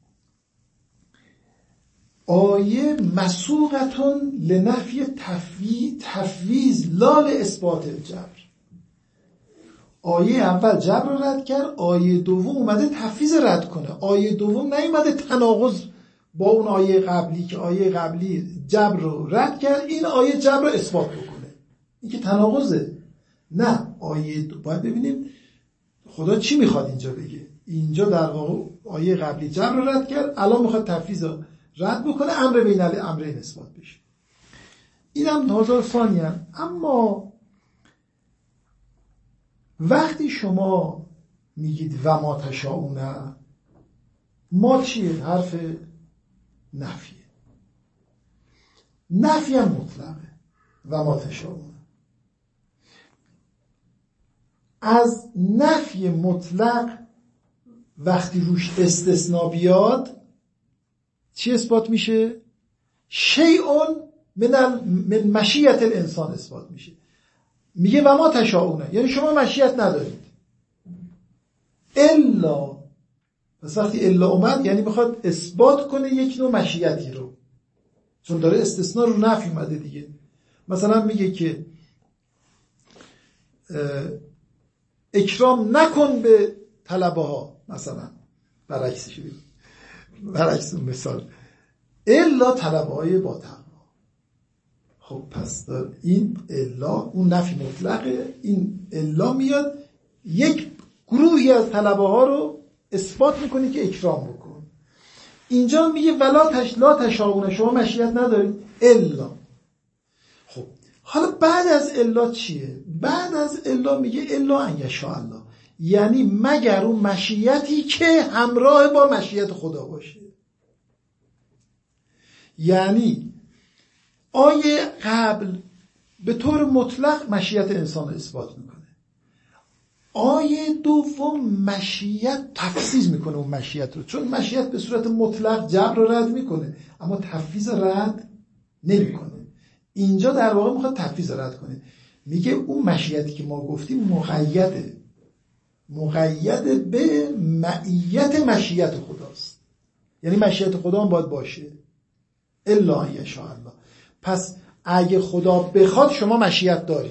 آیه مسوقتون لنفی تفویض لا لاثبات الجبر. آیه اول جبر رو رد کرد، آیه دوم اومده تفویض رد کنه. آیه دوم نیومده تناقض با اون آیه قبلی که آیه قبلی جبر رو رد کرد، این آیه جبر رو اثبات بکنه. این که تناقضه. نه، آیه دو باید ببینیم خدا چی میخواد اینجا بگه. اینجا در واقع آیه قبلی جبر رو رد کرد، الان میخواد تفویض رو رد بکنه، امر بین الامرین اثبات بشه. اینم هزار ثانیه. اما وقتی شما میگید و ما تشاؤون، ما چیه؟ حرف نفیه. نفی هم مطلقه. و ما تشاؤون از نفی مطلق وقتی روش استثناء بیاد چی اثبات میشه؟ شیئون من من مشیت الانسان اثبات میشه. میگه و ما تشاؤونه، یعنی شما مشیت ندارید الا. پس وقتی الا اومد یعنی میخواد اثبات کنه یک نوع مشیتی رو، چون داره استثناء رو نفی اومده دیگه. مثلا میگه که اکرام نکن به طلبه ها، مثلا برعکسش بگیم، برعکس مثال الا طلبه های با تقوا. خب پس این الا اون نفی مطلقه، این الا میاد یک گروهی از طلبه ها رو اثبات میکنه که اکرام بکن. اینجا میگه ولا تش لا تشاؤون، شما مشیت ندارید الا. خب حالا بعد از الا چیه؟ بعد از الا میگه الا ان یشاء الله، یعنی مگر اون مشیتی که همراه با مشیت خدا باشه. یعنی آیه قبل به طور مطلق مشیت انسان اثبات میکنه، آیه دوم مشیت تفسیر میکنه اون مشیت رو، چون مشیت به صورت مطلق جبر رو رد میکنه اما تفویض رد نمیکنه. اینجا در واقع میخواد تفویض رد کنه، میگه اون مشیتی که ما گفتیم مقیده مقید به معیت مشیت خداست، یعنی مشیت خدا هم باید باشه الا ان یشاء الله. پس اگه خدا بخواد شما مشیت دارید.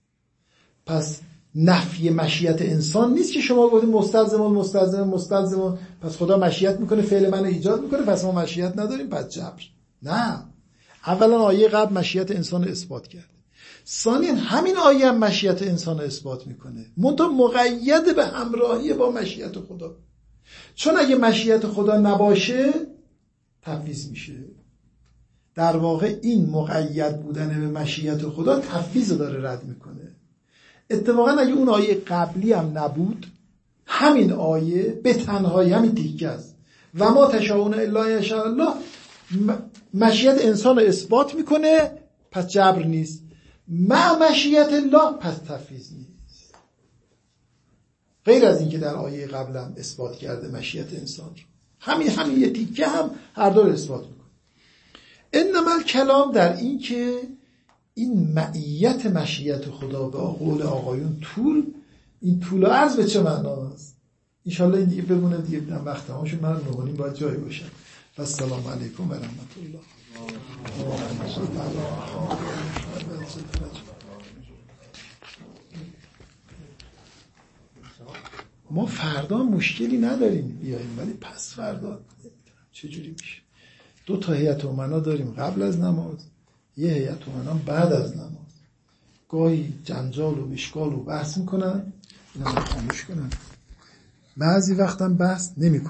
پس نفی مشیت انسان نیست که شما گفتید مستلزم مستلزم مستلزم، پس خدا مشیت میکنه فعل منو ایجاد میکنه پس ما مشیت نداریم پس جبر. نه، اولا آیه قبل مشیت انسان رو اثبات کرد، ثانیا همین آیه هم مشیت انسان رو اثبات میکنه، منتها مقید به همراهی با مشیت خدا. چون اگه مشیت خدا نباشه تفویض میشه. در واقع این مقید بودن به مشیت خدا تفویض رو داره رد میکنه. اتفاقا اگه اون آیه قبلی هم نبود، همین آیه به تنهایی همین تیکه است و ما تشاؤون الا یشاء الله مشیت انسان رو اثبات میکنه، پس جبر نیست. مع مشیت الله پس تفویض نیست. غیر از این که در آیه قبل هم اثبات کرده مشیت انسان رو، همین همین یه تیکه هم هر دو رو اثبات میکنه. انما الکلام در این که این معیت مشیت خدا به قول آقایون طول، این طول و عرض به چه معناست؟ انشالله این دیگه بمونه دیگه، بدم وقت هماشون من نهانیم باید جایی باشن. السلام علیکم و رحمت الله. ما فردا مشکلی نداریم بیاییم، ولی پس فردا چجوری میشه؟ دو تا هیئت امنا داریم قبل از نماز، یه هیئت امنا بعد از نماز. گاهی جنجال و اشکال و بحث میکنن، اینا رو خاموش کنن. بعضی وقتم بحث نمیکنن.